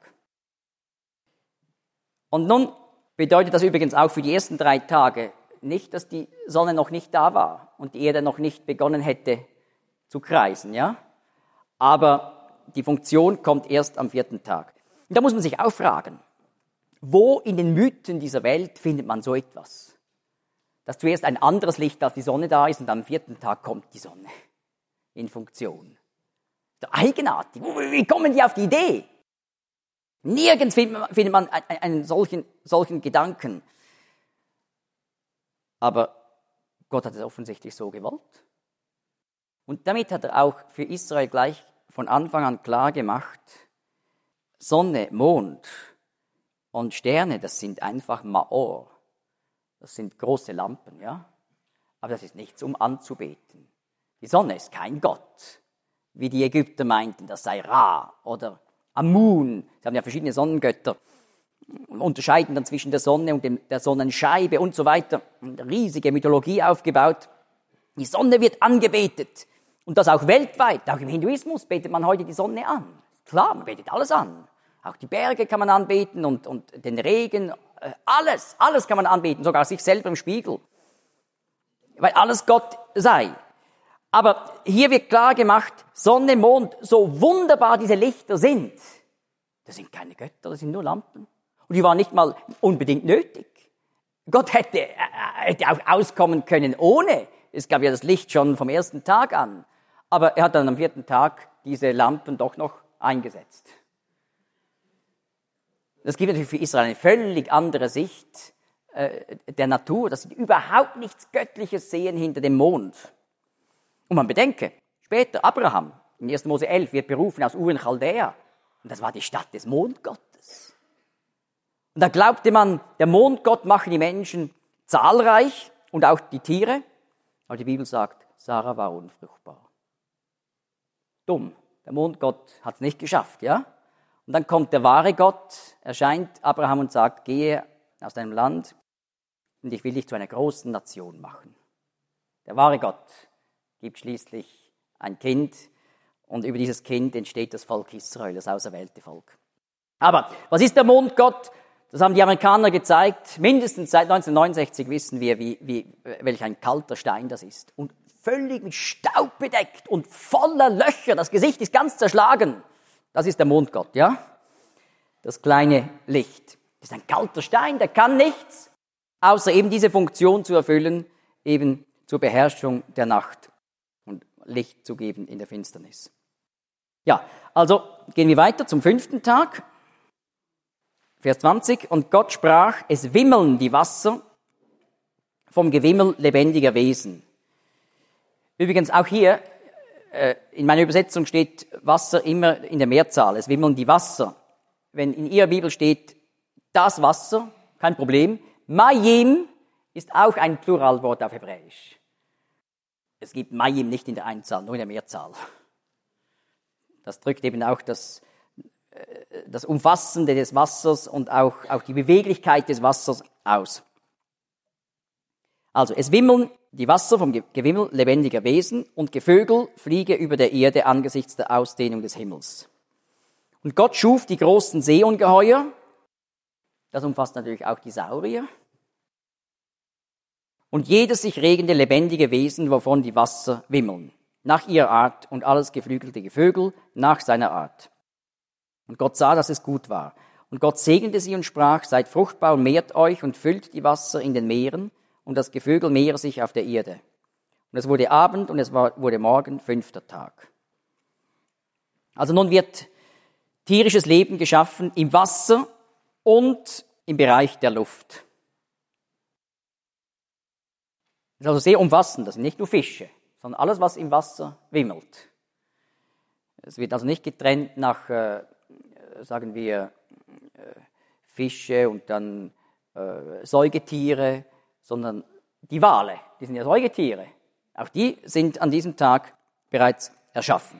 Und nun bedeutet das übrigens auch für die ersten drei Tage nicht, dass die Sonne noch nicht da war und die Erde noch nicht begonnen hätte zu kreisen, ja. Aber die Funktion kommt erst am vierten Tag. Und da muss man sich auch fragen, wo in den Mythen dieser Welt findet man so etwas? Dass zuerst ein anderes Licht als die Sonne da ist und am vierten Tag kommt die Sonne in Funktion. Eigenartig. Wie kommen die auf die Idee? Nirgends findet man einen solchen, solchen Gedanken. Aber Gott hat es offensichtlich so gewollt. Und damit hat er auch für Israel gleich von Anfang an klar gemacht, Sonne, Mond und Sterne, das sind einfach Maor. Das sind große Lampen, ja. Aber das ist nichts, um anzubeten. Die Sonne ist kein Gott, wie die Ägypter meinten, das sei Ra oder Amun. Sie haben ja verschiedene Sonnengötter. Unterscheiden dann zwischen der Sonne und dem, der Sonnenscheibe und so weiter. Eine riesige Mythologie aufgebaut. Die Sonne wird angebetet. Und das auch weltweit. Auch im Hinduismus betet man heute die Sonne an. Klar, man betet alles an. Auch die Berge kann man anbeten und, und den Regen. Alles, alles kann man anbeten, sogar sich selber im Spiegel. Weil alles Gott sei. Aber hier wird klar gemacht, Sonne, Mond, so wunderbar diese Lichter sind, das sind keine Götter, das sind nur Lampen. Und die waren nicht mal unbedingt nötig. Gott hätte, äh, hätte auch auskommen können ohne. Es gab ja das Licht schon vom ersten Tag an. Aber er hat dann am vierten Tag diese Lampen doch noch eingesetzt. Das gibt natürlich für Israel eine völlig andere Sicht äh, der Natur, dass sie überhaupt nichts Göttliches sehen hinter dem Mond. Und man bedenke, später Abraham, in erster Mose elf, wird berufen aus Ur in Chaldea. Und das war die Stadt des Mondgottes. Und da glaubte man, der Mondgott mache die Menschen zahlreich und auch die Tiere. Aber die Bibel sagt, Sarah war unfruchtbar. Dumm. Der Mondgott hat es nicht geschafft, ja? Und dann kommt der wahre Gott, erscheint Abraham und sagt, gehe aus deinem Land und ich will dich zu einer großen Nation machen. Der wahre Gott gibt schließlich ein Kind und über dieses Kind entsteht das Volk Israel, das auserwählte Volk. Aber was ist der Mondgott? Das haben die Amerikaner gezeigt. Mindestens seit neunzehnhundertneunundsechzig wissen wir, wie, wie, welch ein kalter Stein das ist. Und völlig mit Staub bedeckt und voller Löcher. Das Gesicht ist ganz zerschlagen. Das ist der Mondgott, ja? Das kleine Licht. Das ist ein kalter Stein, der kann nichts, außer eben diese Funktion zu erfüllen, eben zur Beherrschung der Nacht. Licht zu geben in der Finsternis. Ja, also gehen wir weiter zum fünften Tag. Vers zwanzig. Und Gott sprach, es wimmeln die Wasser vom Gewimmel lebendiger Wesen. Übrigens auch hier, äh, in meiner Übersetzung steht Wasser immer in der Mehrzahl. Es wimmeln die Wasser. Wenn in Ihrer Bibel steht das Wasser, kein Problem. Mayim ist auch ein Pluralwort auf Hebräisch. Es gibt Mayim nicht in der Einzahl, nur in der Mehrzahl. Das drückt eben auch das, das Umfassende des Wassers und auch, auch die Beweglichkeit des Wassers aus. Also, es wimmeln die Wasser vom Gewimmel lebendiger Wesen und Gevögel fliege über der Erde angesichts der Ausdehnung des Himmels. Und Gott schuf die großen Seeungeheuer, das umfasst natürlich auch die Saurier, und jedes sich regende lebendige Wesen, wovon die Wasser wimmeln, nach ihrer Art, und alles geflügelte Gevögel nach seiner Art. Und Gott sah, dass es gut war. Und Gott segnete sie und sprach, seid fruchtbar und mehrt euch und füllt die Wasser in den Meeren, und das Gevögel mehre sich auf der Erde. Und es wurde Abend und es war, wurde Morgen, fünfter Tag. Also nun wird tierisches Leben geschaffen im Wasser und im Bereich der Luft. Das ist also sehr umfassend, das sind nicht nur Fische, sondern alles, was im Wasser wimmelt. Es wird also nicht getrennt nach, äh, sagen wir, äh, Fische und dann äh, Säugetiere, sondern die Wale, die sind ja Säugetiere. Auch die sind an diesem Tag bereits erschaffen.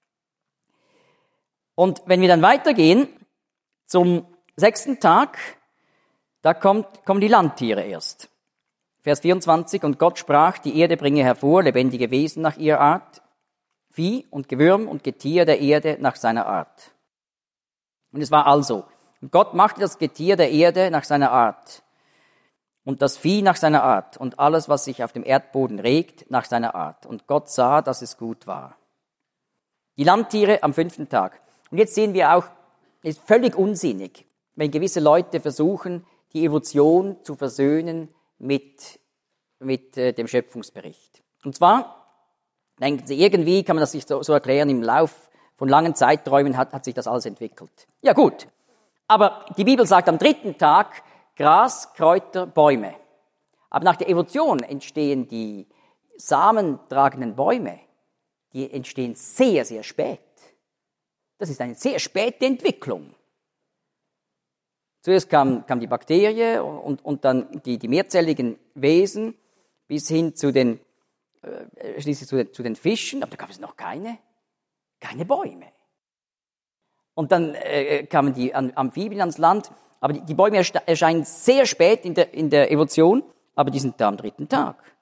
Und wenn wir dann weitergehen zum sechsten Tag, da kommt, kommen die Landtiere erst. Vers vierundzwanzig, und Gott sprach, die Erde bringe hervor lebendige Wesen nach ihrer Art, Vieh und Gewürm und Getier der Erde nach seiner Art. Und es war also, und Gott machte das Getier der Erde nach seiner Art und das Vieh nach seiner Art und alles, was sich auf dem Erdboden regt, nach seiner Art. Und Gott sah, dass es gut war. Die Landtiere am fünften Tag. Und jetzt sehen wir auch, es ist völlig unsinnig, wenn gewisse Leute versuchen, die Evolution zu versöhnen mit, mit äh, dem Schöpfungsbericht. Und zwar, denken Sie, irgendwie kann man das sich so, so erklären, im Lauf von langen Zeiträumen hat, hat sich das alles entwickelt. Ja gut, aber die Bibel sagt am dritten Tag Gras, Kräuter, Bäume. Aber nach der Evolution entstehen die samentragenden Bäume, die entstehen sehr, sehr spät. Das ist eine sehr späte Entwicklung. Zuerst kam, kam die Bakterie und, und dann die, die mehrzelligen Wesen bis hin zu den, äh, schließlich zu den, zu den Fischen, aber da gab es noch keine, keine Bäume. Und dann äh, kamen die Amphibien ans Land, aber die, die Bäume erscheinen sehr spät in der, in der Evolution, aber die sind da am dritten Tag.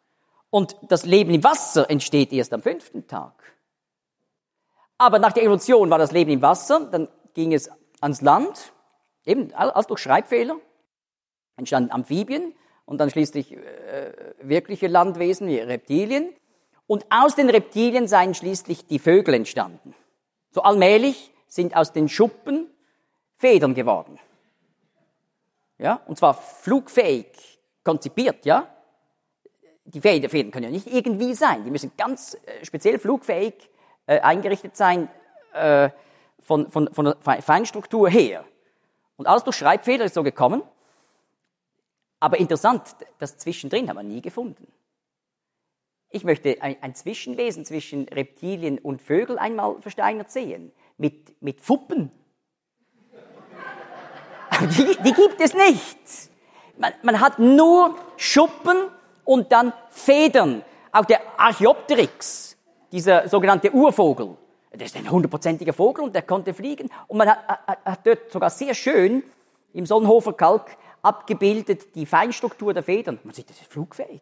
Und das Leben im Wasser entsteht erst am fünften Tag. Aber nach der Evolution war das Leben im Wasser, dann ging es ans Land, eben alles durch Schreibfehler, entstanden Amphibien und dann schließlich äh, wirkliche Landwesen wie Reptilien. Und aus den Reptilien seien schließlich die Vögel entstanden. So allmählich sind aus den Schuppen Federn geworden. Ja, und zwar flugfähig konzipiert, ja. Die Federn können ja nicht irgendwie sein, die müssen ganz äh, speziell flugfähig äh, eingerichtet sein, äh, von, von, von der Feinstruktur her. Und alles durch Schreibfehler ist so gekommen. Aber interessant, das Zwischendrin haben wir nie gefunden. Ich möchte ein, ein Zwischenwesen zwischen Reptilien und Vögeln einmal versteinert sehen. Mit, mit Fuppen. Die, die gibt es nicht. Man, man hat nur Schuppen und dann Federn. Auch der Archaeopteryx, dieser sogenannte Urvogel, das ist ein hundertprozentiger Vogel und der konnte fliegen. Und man hat, hat, hat dort sogar sehr schön im Sonnenhofer Kalk abgebildet die Feinstruktur der Federn. Man sieht, das ist flugfähig.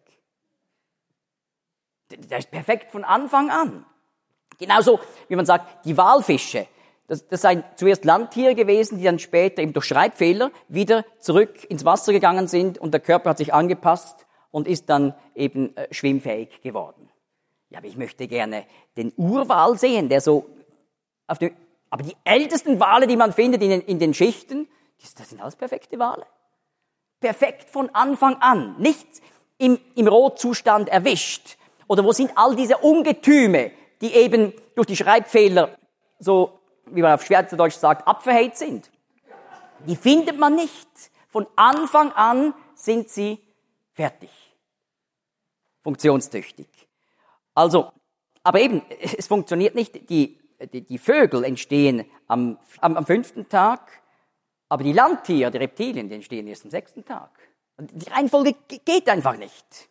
Der ist perfekt von Anfang an. Genauso, wie man sagt, die Walfische. Das, das seien zuerst Landtiere gewesen, die dann später eben durch Schreibfehler wieder zurück ins Wasser gegangen sind und der Körper hat sich angepasst und ist dann eben äh, schwimmfähig geworden. Ja, aber ich möchte gerne den Urwal sehen, der so auf dem, aber die ältesten Wale, die man findet in den, in den Schichten, das sind alles perfekte Wale. Perfekt von Anfang an, nichts im, im Rohzustand erwischt. Oder wo sind all diese Ungetüme, die eben durch die Schreibfehler so, wie man auf Schweizerdeutsch sagt, abverhält sind? Die findet man nicht. Von Anfang an sind sie fertig. Funktionstüchtig. Also, aber eben, es funktioniert nicht. Die, die, die Vögel entstehen am, am, am fünften Tag, aber die Landtiere, die Reptilien, die entstehen erst am sechsten Tag. Und die Reihenfolge geht einfach nicht.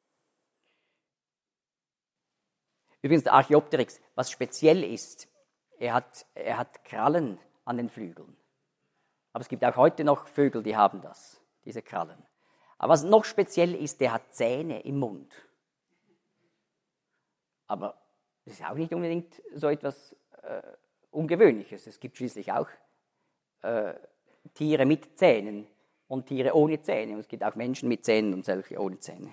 Übrigens, der Archaeopteryx, was speziell ist, er hat, er hat Krallen an den Flügeln. Aber es gibt auch heute noch Vögel, die haben das, diese Krallen. Aber was noch speziell ist, der hat Zähne im Mund. Aber das ist auch nicht unbedingt so etwas äh, Ungewöhnliches. Es gibt schließlich auch äh, Tiere mit Zähnen und Tiere ohne Zähne. Und es gibt auch Menschen mit Zähnen und solche ohne Zähne.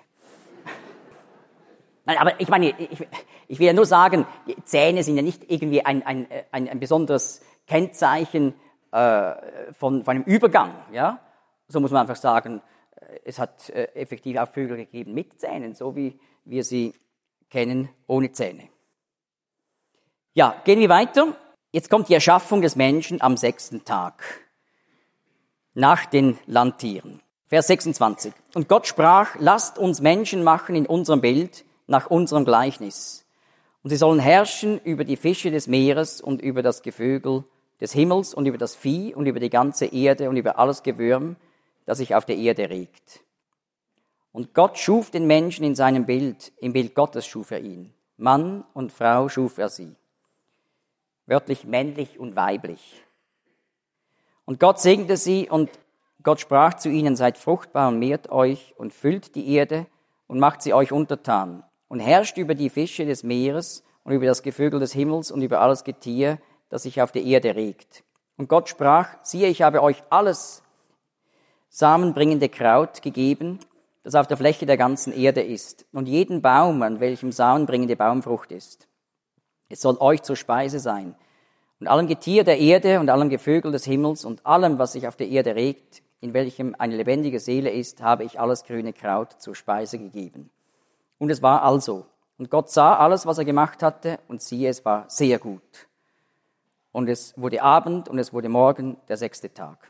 Nein, aber ich meine, ich, ich will ja nur sagen, die Zähne sind ja nicht irgendwie ein, ein, ein, ein besonderes Kennzeichen äh, von, von einem Übergang. Ja? So muss man einfach sagen, es hat äh, effektiv auch Vögel gegeben mit Zähnen, so wie wir sie kennen, ohne Zähne. Ja, gehen wir weiter. Jetzt kommt die Erschaffung des Menschen am sechsten Tag, nach den Landtieren. Vers sechsundzwanzig. Und Gott sprach, lasst uns Menschen machen in unserem Bild, nach unserem Gleichnis. Und sie sollen herrschen über die Fische des Meeres und über das Gevögel des Himmels und über das Vieh und über die ganze Erde und über alles Gewürm, das sich auf der Erde regt. Und Gott schuf den Menschen in seinem Bild, im Bild Gottes schuf er ihn. Mann und Frau schuf er sie. Wörtlich männlich und weiblich. Und Gott segnete sie und Gott sprach zu ihnen, seid fruchtbar und mehrt euch und füllt die Erde und macht sie euch untertan und herrscht über die Fische des Meeres und über das Gevögel des Himmels und über alles Getier, das sich auf der Erde regt. Und Gott sprach, siehe, ich habe euch alles samenbringende Kraut gegeben, das auf der Fläche der ganzen Erde ist, und jeden Baum, an welchem samenbringende Baumfrucht ist. Es soll euch zur Speise sein. Und allem Getier der Erde und allem Gevögel des Himmels und allem, was sich auf der Erde regt, in welchem eine lebendige Seele ist, habe ich alles grüne Kraut zur Speise gegeben. Und es war also. Und Gott sah alles, was er gemacht hatte, und siehe, es war sehr gut. Und es wurde Abend und es wurde Morgen, der sechste Tag.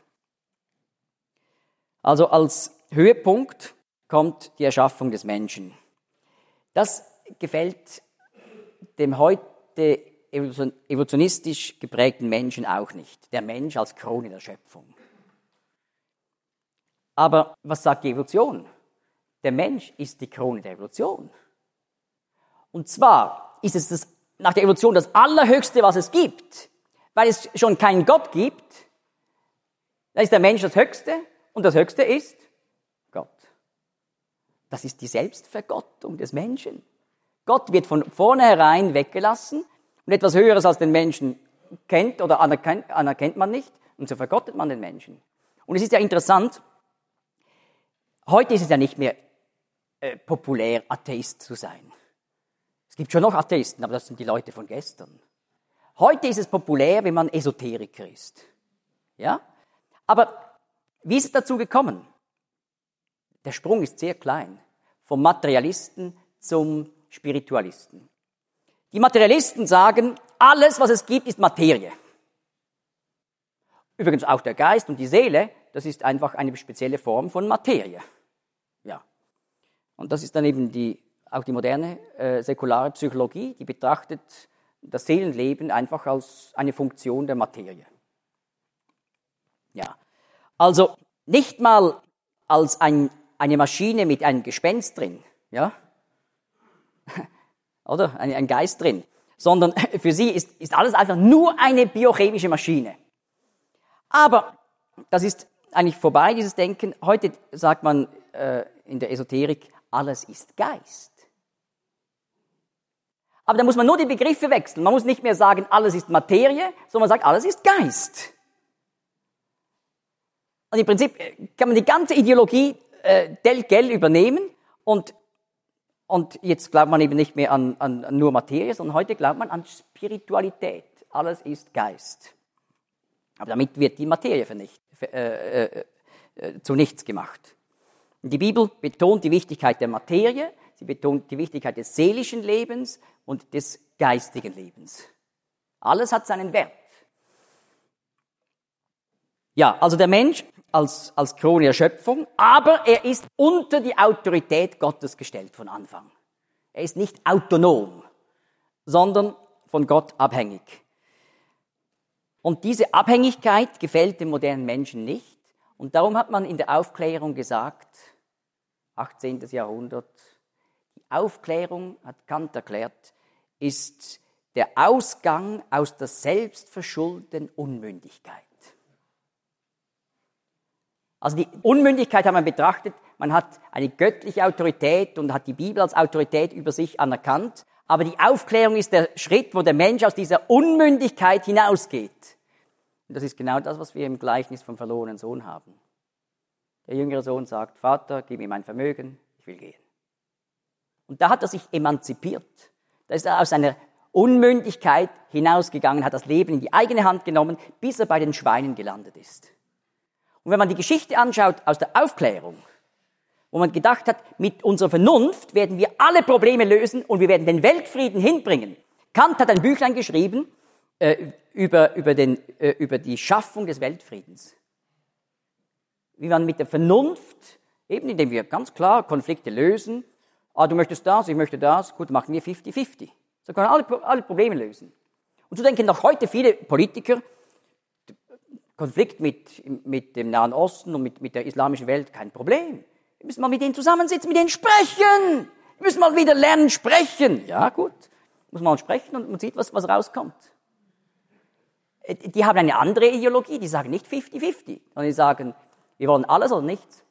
Also als Höhepunkt kommt die Erschaffung des Menschen. Das gefällt dem heute evolutionistisch geprägten Menschen auch nicht. Der Mensch als Krone der Schöpfung. Aber was sagt die Evolution? Der Mensch ist die Krone der Evolution. Und zwar ist es das, nach der Evolution das Allerhöchste, was es gibt. Weil es schon keinen Gott gibt, da ist der Mensch das Höchste und das Höchste ist Gott. das ist die Selbstvergottung des Menschen. Gott wird von vornherein weggelassen und etwas Höheres als den Menschen kennt oder anerkennt, anerkennt man nicht und so vergottet man den Menschen. Und es ist ja interessant, heute ist es ja nicht mehr äh, populär, Atheist zu sein. Es gibt schon noch Atheisten, aber das sind die Leute von gestern. Heute ist es populär, wenn man Esoteriker ist. Ja? Aber wie ist es dazu gekommen? Der Sprung ist sehr klein. Vom Materialisten zum Spiritualisten. Die Materialisten sagen, alles, was es gibt, ist Materie. Übrigens auch der Geist und die Seele, das ist einfach eine spezielle Form von Materie. Ja. Und das ist dann eben die, auch die moderne äh, säkulare Psychologie, die betrachtet das Seelenleben einfach als eine Funktion der Materie. Ja. Also nicht mal als ein, eine Maschine mit einem Gespenst drin, ja, oder ein, ein Geist drin, sondern für sie ist, ist alles einfach nur eine biochemische Maschine. Aber das ist eigentlich vorbei, dieses Denken. Heute sagt man äh, in der Esoterik, alles ist Geist. Aber da muss man nur die Begriffe wechseln. Man muss nicht mehr sagen, alles ist Materie, sondern man sagt, alles ist Geist. Und im Prinzip kann man die ganze Ideologie äh, del Gel übernehmen und, und jetzt glaubt man eben nicht mehr an, an, an nur Materie, sondern heute glaubt man an Spiritualität. Alles ist Geist. Aber damit wird die Materie vernicht, äh, äh, äh, zu nichts gemacht. Und die Bibel betont die Wichtigkeit der Materie, sie betont die Wichtigkeit des seelischen Lebens und des geistigen Lebens. Alles hat seinen Wert. Ja, also der Mensch als, als Krone der Schöpfung, aber er ist unter die Autorität Gottes gestellt von Anfang. Er ist nicht autonom, sondern von Gott abhängig. Und diese Abhängigkeit gefällt dem modernen Menschen nicht. Und darum hat man in der Aufklärung gesagt, achtzehnten. Jahrhundert, die Aufklärung, hat Kant erklärt, ist der Ausgang aus der selbstverschuldeten Unmündigkeit. Also die Unmündigkeit hat man betrachtet, man hat eine göttliche Autorität und hat die Bibel als Autorität über sich anerkannt, aber die Aufklärung ist der Schritt, wo der Mensch aus dieser Unmündigkeit hinausgeht. Und das ist genau das, was wir im Gleichnis vom verlorenen Sohn haben. Der jüngere Sohn sagt, Vater, gib mir mein Vermögen, ich will gehen. Und da hat er sich emanzipiert. Da ist er aus seiner Unmündigkeit hinausgegangen, hat das Leben in die eigene Hand genommen, bis er bei den Schweinen gelandet ist. Und wenn man die Geschichte anschaut aus der Aufklärung, wo man gedacht hat, mit unserer Vernunft werden wir alle Probleme lösen und wir werden den Weltfrieden hinbringen. Kant hat ein Büchlein geschrieben äh, über, über, den, äh, über die Schaffung des Weltfriedens. Wie man mit der Vernunft, eben indem wir ganz klar Konflikte lösen, ah, du möchtest das, ich möchte das, gut, machen wir fifty fifty. So können wir alle, alle Probleme lösen. Und so denken noch heute viele Politiker, Konflikt mit, mit dem Nahen Osten und mit, mit der islamischen Welt, kein Problem. Wir müssen mal mit denen zusammensitzen, mit denen sprechen. Wir müssen mal wieder lernen, sprechen. Ja, gut. Muss man mal sprechen und man sieht, was, was rauskommt. Die haben eine andere Ideologie, die sagen nicht fifty fifty, sondern die sagen, wir wollen alles oder nichts.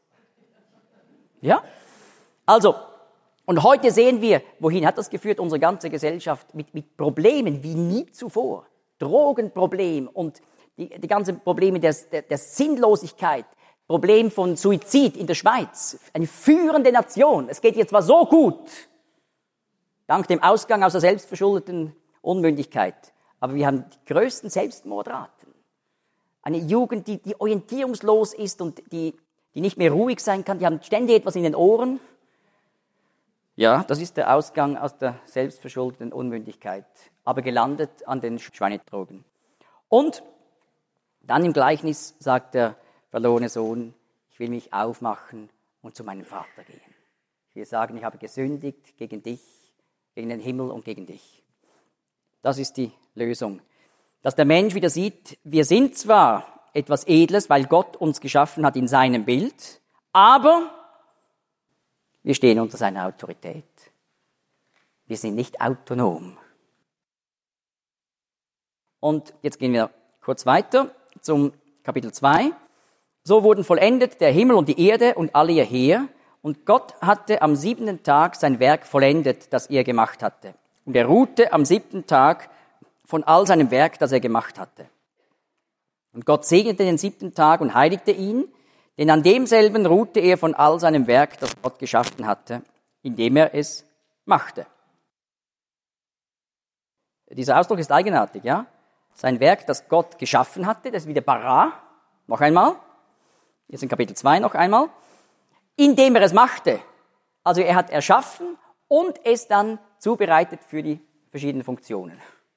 Ja? Also, und heute sehen wir, wohin hat das geführt, unsere ganze Gesellschaft mit, mit Problemen wie nie zuvor. Drogenproblem und die, die ganzen Probleme der, der, der Sinnlosigkeit, Problem von Suizid in der Schweiz, eine führende Nation. Es geht ihr zwar so gut, dank dem Ausgang aus der selbstverschuldeten Unmündigkeit, aber wir haben die größten Selbstmordraten. Eine Jugend, die, die orientierungslos ist und die, die nicht mehr ruhig sein kann, die haben ständig etwas in den Ohren. Ja, das ist der Ausgang aus der selbstverschuldeten Unmündigkeit, aber gelandet an den Schweinetrogen. Und dann im Gleichnis sagt der verlorene Sohn, ich will mich aufmachen und zu meinem Vater gehen. Ich will sagen, ich habe gesündigt gegen dich, gegen den Himmel und gegen dich. Das ist die Lösung. Dass der Mensch wieder sieht, wir sind zwar etwas Edles, weil Gott uns geschaffen hat in seinem Bild, aber wir stehen unter seiner Autorität. Wir sind nicht autonom. Und jetzt gehen wir kurz weiter zum Kapitel zwei. So wurden vollendet der Himmel und die Erde und alle ihr Heer, Und Gott hatte am siebenten Tag sein Werk vollendet, das er gemacht hatte. Und er ruhte am siebten Tag von all seinem Werk, das er gemacht hatte. Und Gott segnete den siebten Tag und heiligte ihn, denn an demselben ruhte er von all seinem Werk, das Gott geschaffen hatte, indem er es machte. Dieser Ausdruck ist eigenartig, ja? Sein Werk, das Gott geschaffen hatte, das ist wieder bara, noch einmal, jetzt in Kapitel zwei noch einmal, indem er es machte. Also er hat erschaffen und es dann zubereitet für die verschiedenen Funktionen.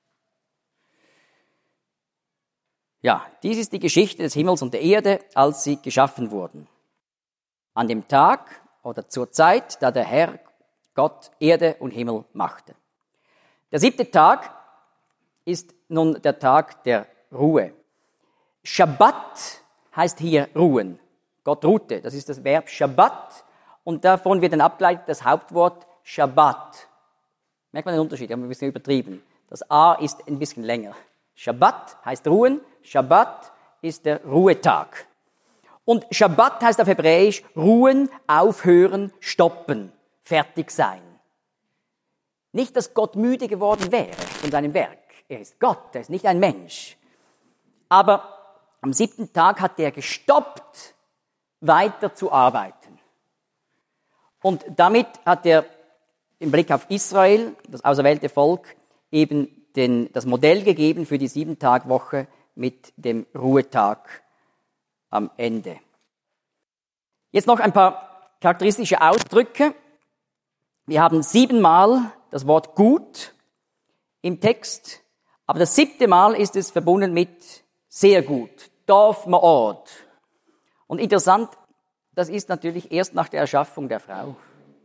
Ja, dies ist die Geschichte des Himmels und der Erde, als sie geschaffen wurden. An dem Tag oder zur Zeit, da der Herr Gott Erde und Himmel machte. Der siebte Tag ist nun der Tag der Ruhe. Schabbat heißt hier ruhen. Gott ruhte, das ist das Verb Shabbat und davon wird dann abgeleitet das Hauptwort Shabbat. Merkt man den Unterschied? Haben wir ein bisschen übertrieben. Das A ist ein bisschen länger. Shabbat heißt ruhen, Shabbat ist der Ruhetag. Und Shabbat heißt auf Hebräisch ruhen, aufhören, stoppen, fertig sein. Nicht, dass Gott müde geworden wäre von seinem Werk. Er ist Gott, er ist nicht ein Mensch. Aber am siebten Tag hat er gestoppt, weiter zu arbeiten. Und damit hat er im Blick auf Israel, das auserwählte Volk, eben den, das Modell gegeben für die Sieben-Tag-Woche mit dem Ruhetag am Ende. Jetzt noch ein paar charakteristische Ausdrücke. Wir haben siebenmal das Wort gut im Text, aber das siebte Mal ist es verbunden mit sehr gut, Tov Ma'od. Und interessant, das ist natürlich erst nach der Erschaffung der Frau.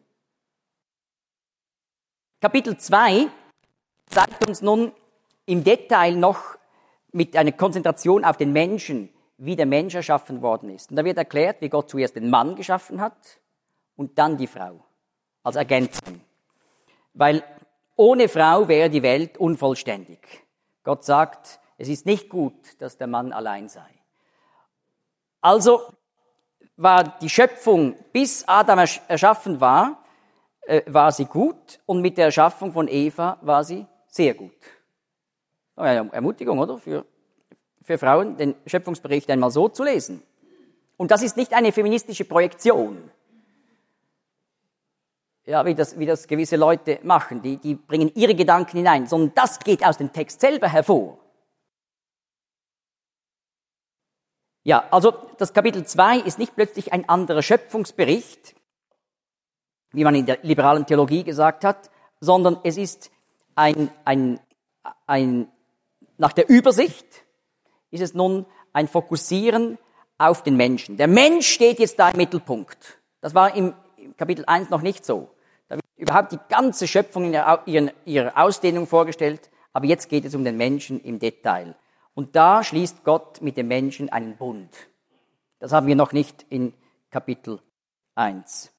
Kapitel zwei zeigt uns nun im Detail noch mit einer Konzentration auf den Menschen, wie der Mensch erschaffen worden ist. Und da wird erklärt, wie Gott zuerst den Mann geschaffen hat und dann die Frau als Ergänzung. Weil ohne Frau wäre die Welt unvollständig. Gott sagt, es ist nicht gut, dass der Mann allein sei. Also war die Schöpfung, bis Adam erschaffen war, äh, war sie gut und mit der Erschaffung von Eva war sie sehr gut. Eine Ermutigung, oder? Für, für Frauen, den Schöpfungsbericht einmal so zu lesen. Und das ist nicht eine feministische Projektion. Ja, wie das, wie das gewisse Leute machen, die, die bringen ihre Gedanken hinein, sondern das geht aus dem Text selber hervor. Ja, also das Kapitel zwei ist nicht plötzlich ein anderer Schöpfungsbericht, wie man in der liberalen Theologie gesagt hat, sondern es ist ein, ein, ein, nach der Übersicht ist es nun ein Fokussieren auf den Menschen. Der Mensch steht jetzt da im Mittelpunkt. Das war im Kapitel eins noch nicht so. Da wird überhaupt die ganze Schöpfung in ihrer, ihrer Ausdehnung vorgestellt, aber jetzt geht es um den Menschen im Detail. Und da schließt Gott mit dem Menschen einen Bund. Das haben wir noch nicht in Kapitel eins.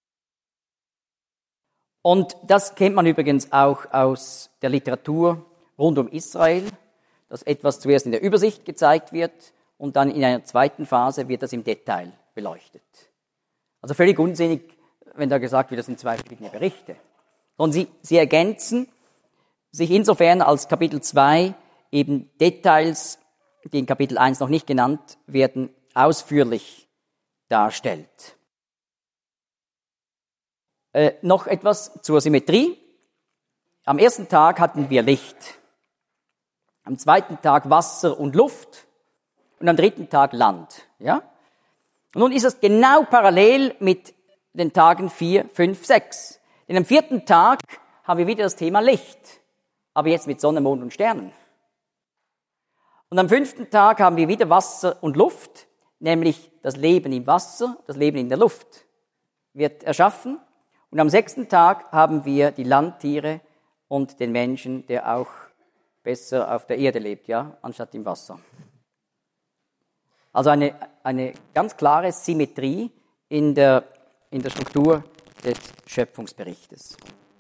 Und das kennt man übrigens auch aus der Literatur rund um Israel, dass etwas zuerst in der Übersicht gezeigt wird und dann in einer zweiten Phase wird das im Detail beleuchtet. Also völlig unsinnig, wenn da gesagt wird, das sind zwei verschiedene Berichte. Sondern sie, sie ergänzen sich insofern, als Kapitel zwei eben Details, die in Kapitel eins noch nicht genannt werden, ausführlich darstellt. Äh, noch etwas zur Symmetrie. Am ersten Tag hatten wir Licht, am zweiten Tag Wasser und Luft und am dritten Tag Land. Ja? Und nun ist es genau parallel mit den Tagen vier, fünf, sechs. Denn am vierten Tag haben wir wieder das Thema Licht, aber jetzt mit Sonne, Mond und Sternen. Und am fünften Tag haben wir wieder Wasser und Luft, nämlich das Leben im Wasser, das Leben in der Luft wird erschaffen. Und am sechsten Tag haben wir die Landtiere und den Menschen, der auch besser auf der Erde lebt, ja, anstatt im Wasser. Also eine, eine ganz klare Symmetrie in der, in der Struktur des Schöpfungsberichtes.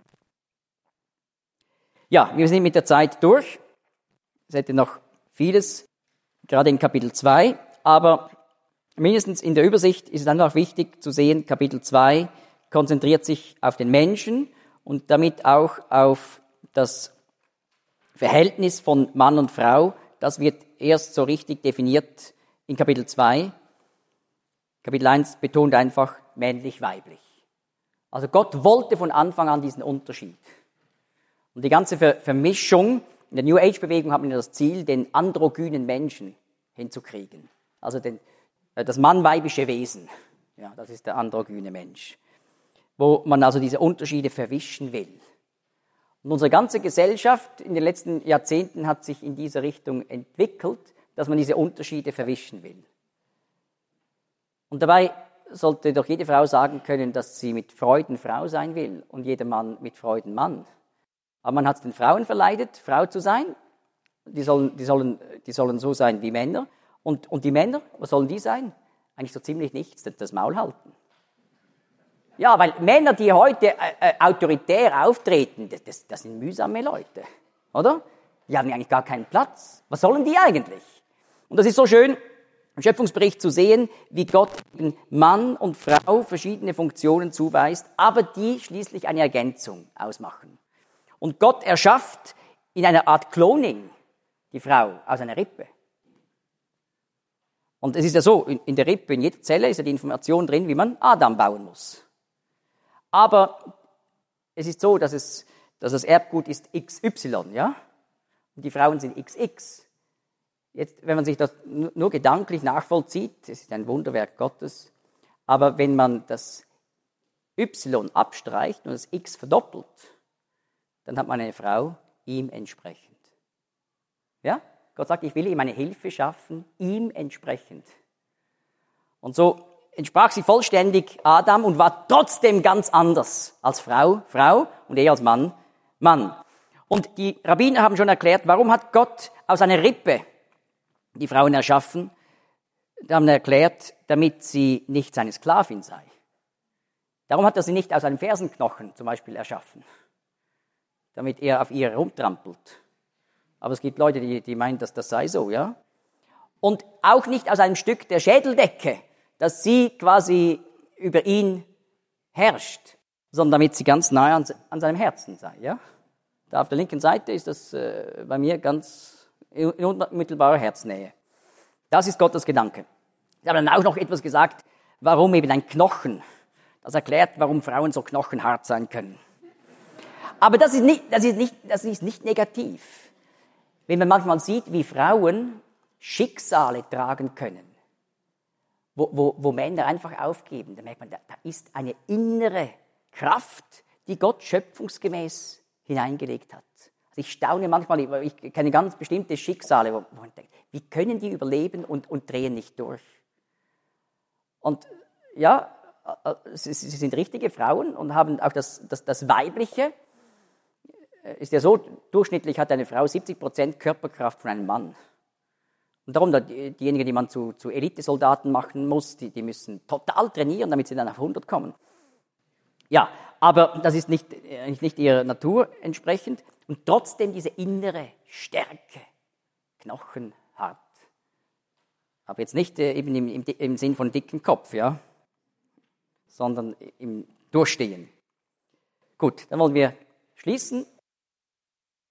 Ja, wir sind mit der Zeit durch. Es hätte noch vieles, gerade in Kapitel zwei, aber mindestens in der Übersicht ist es dann auch wichtig zu sehen, Kapitel zwei konzentriert sich auf den Menschen und damit auch auf das Verhältnis von Mann und Frau. Das wird erst so richtig definiert in Kapitel zwei. Kapitel eins betont einfach männlich-weiblich. Also Gott wollte von Anfang an diesen Unterschied. Und die ganze Ver- Vermischung in der New Age-Bewegung hat man das Ziel, den androgynen Menschen hinzukriegen. Also den, das mannweibische Wesen. Ja, das ist der androgyne Mensch. Wo man also diese Unterschiede verwischen will. Und unsere ganze Gesellschaft in den letzten Jahrzehnten hat sich in diese Richtung entwickelt, dass man diese Unterschiede verwischen will. Und dabei sollte doch jede Frau sagen können, dass sie mit Freuden Frau sein will und jeder Mann mit Freuden Mann. Aber man hat es den Frauen verleidet, Frau zu sein. Die sollen, die sollen, die sollen so sein wie Männer. Und, und die Männer, was sollen die sein? Eigentlich so ziemlich nichts, das Maul halten. Ja, weil Männer, die heute äh, äh, autoritär auftreten, das, das, das sind mühsame Leute, oder? Die haben eigentlich gar keinen Platz. Was sollen die eigentlich? Und das ist so schön, im Schöpfungsbericht zu sehen, wie Gott Mann und Frau verschiedene Funktionen zuweist, aber die schließlich eine Ergänzung ausmachen. Und Gott erschafft in einer Art Cloning die Frau aus einer Rippe. Und es ist ja so, in, in der Rippe, in jeder Zelle ist ja die Information drin, wie man Adam bauen muss. Aber es ist so, dass, es, dass das Erbgut ist X Y, ja? Und die Frauen sind X X. Jetzt, wenn man sich das nur gedanklich nachvollzieht, das ist ein Wunderwerk Gottes, aber wenn man das Y abstreicht und das X verdoppelt, dann hat man eine Frau ihm entsprechend. Ja? Gott sagt, ich will ihm eine Hilfe schaffen, ihm entsprechend. Und so entsprach sie vollständig Adam und war trotzdem ganz anders als Frau, Frau und er als Mann, Mann. Und die Rabbiner haben schon erklärt, warum hat Gott aus einer Rippe die Frauen erschaffen? Die haben erklärt, damit sie nicht seine Sklavin sei. Darum hat er sie nicht aus einem Fersenknochen zum Beispiel erschaffen, damit er auf ihr rumtrampelt. Aber es gibt Leute, die, die meinen, dass das sei so, ja. Und auch nicht aus einem Stück der Schädeldecke, dass sie quasi über ihn herrscht, sondern damit sie ganz nahe an, an seinem Herzen sei, ja. Da auf der linken Seite ist das äh, bei mir ganz in unmittelbarer Herznähe. Das ist Gottes Gedanke. Sie haben dann auch noch etwas gesagt, warum eben ein Knochen. Das erklärt, warum Frauen so knochenhart sein können. Aber das ist nicht, das ist nicht, das ist nicht negativ. Wenn man manchmal sieht, wie Frauen Schicksale tragen können, wo, wo, wo Männer einfach aufgeben, dann merkt man, da, da ist eine innere Kraft, die Gott schöpfungsgemäß hineingelegt hat. Also ich staune manchmal, ich kenne ganz bestimmte Schicksale, wo, wo man denkt, wie können die überleben und, und drehen nicht durch? Und ja, sie, sie sind richtige Frauen und haben auch das, das, das Weibliche. Ist ja so, durchschnittlich hat eine Frau siebzig Prozent Körperkraft von einem Mann. Und darum, diejenigen, die man zu, zu Elitesoldaten machen muss, die, die müssen total trainieren, damit sie dann auf hundert kommen. Ja, aber das ist nicht, nicht ihrer Natur entsprechend. Und trotzdem diese innere Stärke, knochenhart. Aber jetzt nicht äh, eben im, im, im Sinn von dicken Kopf, ja, sondern im Durchstehen. Gut, dann wollen wir schließen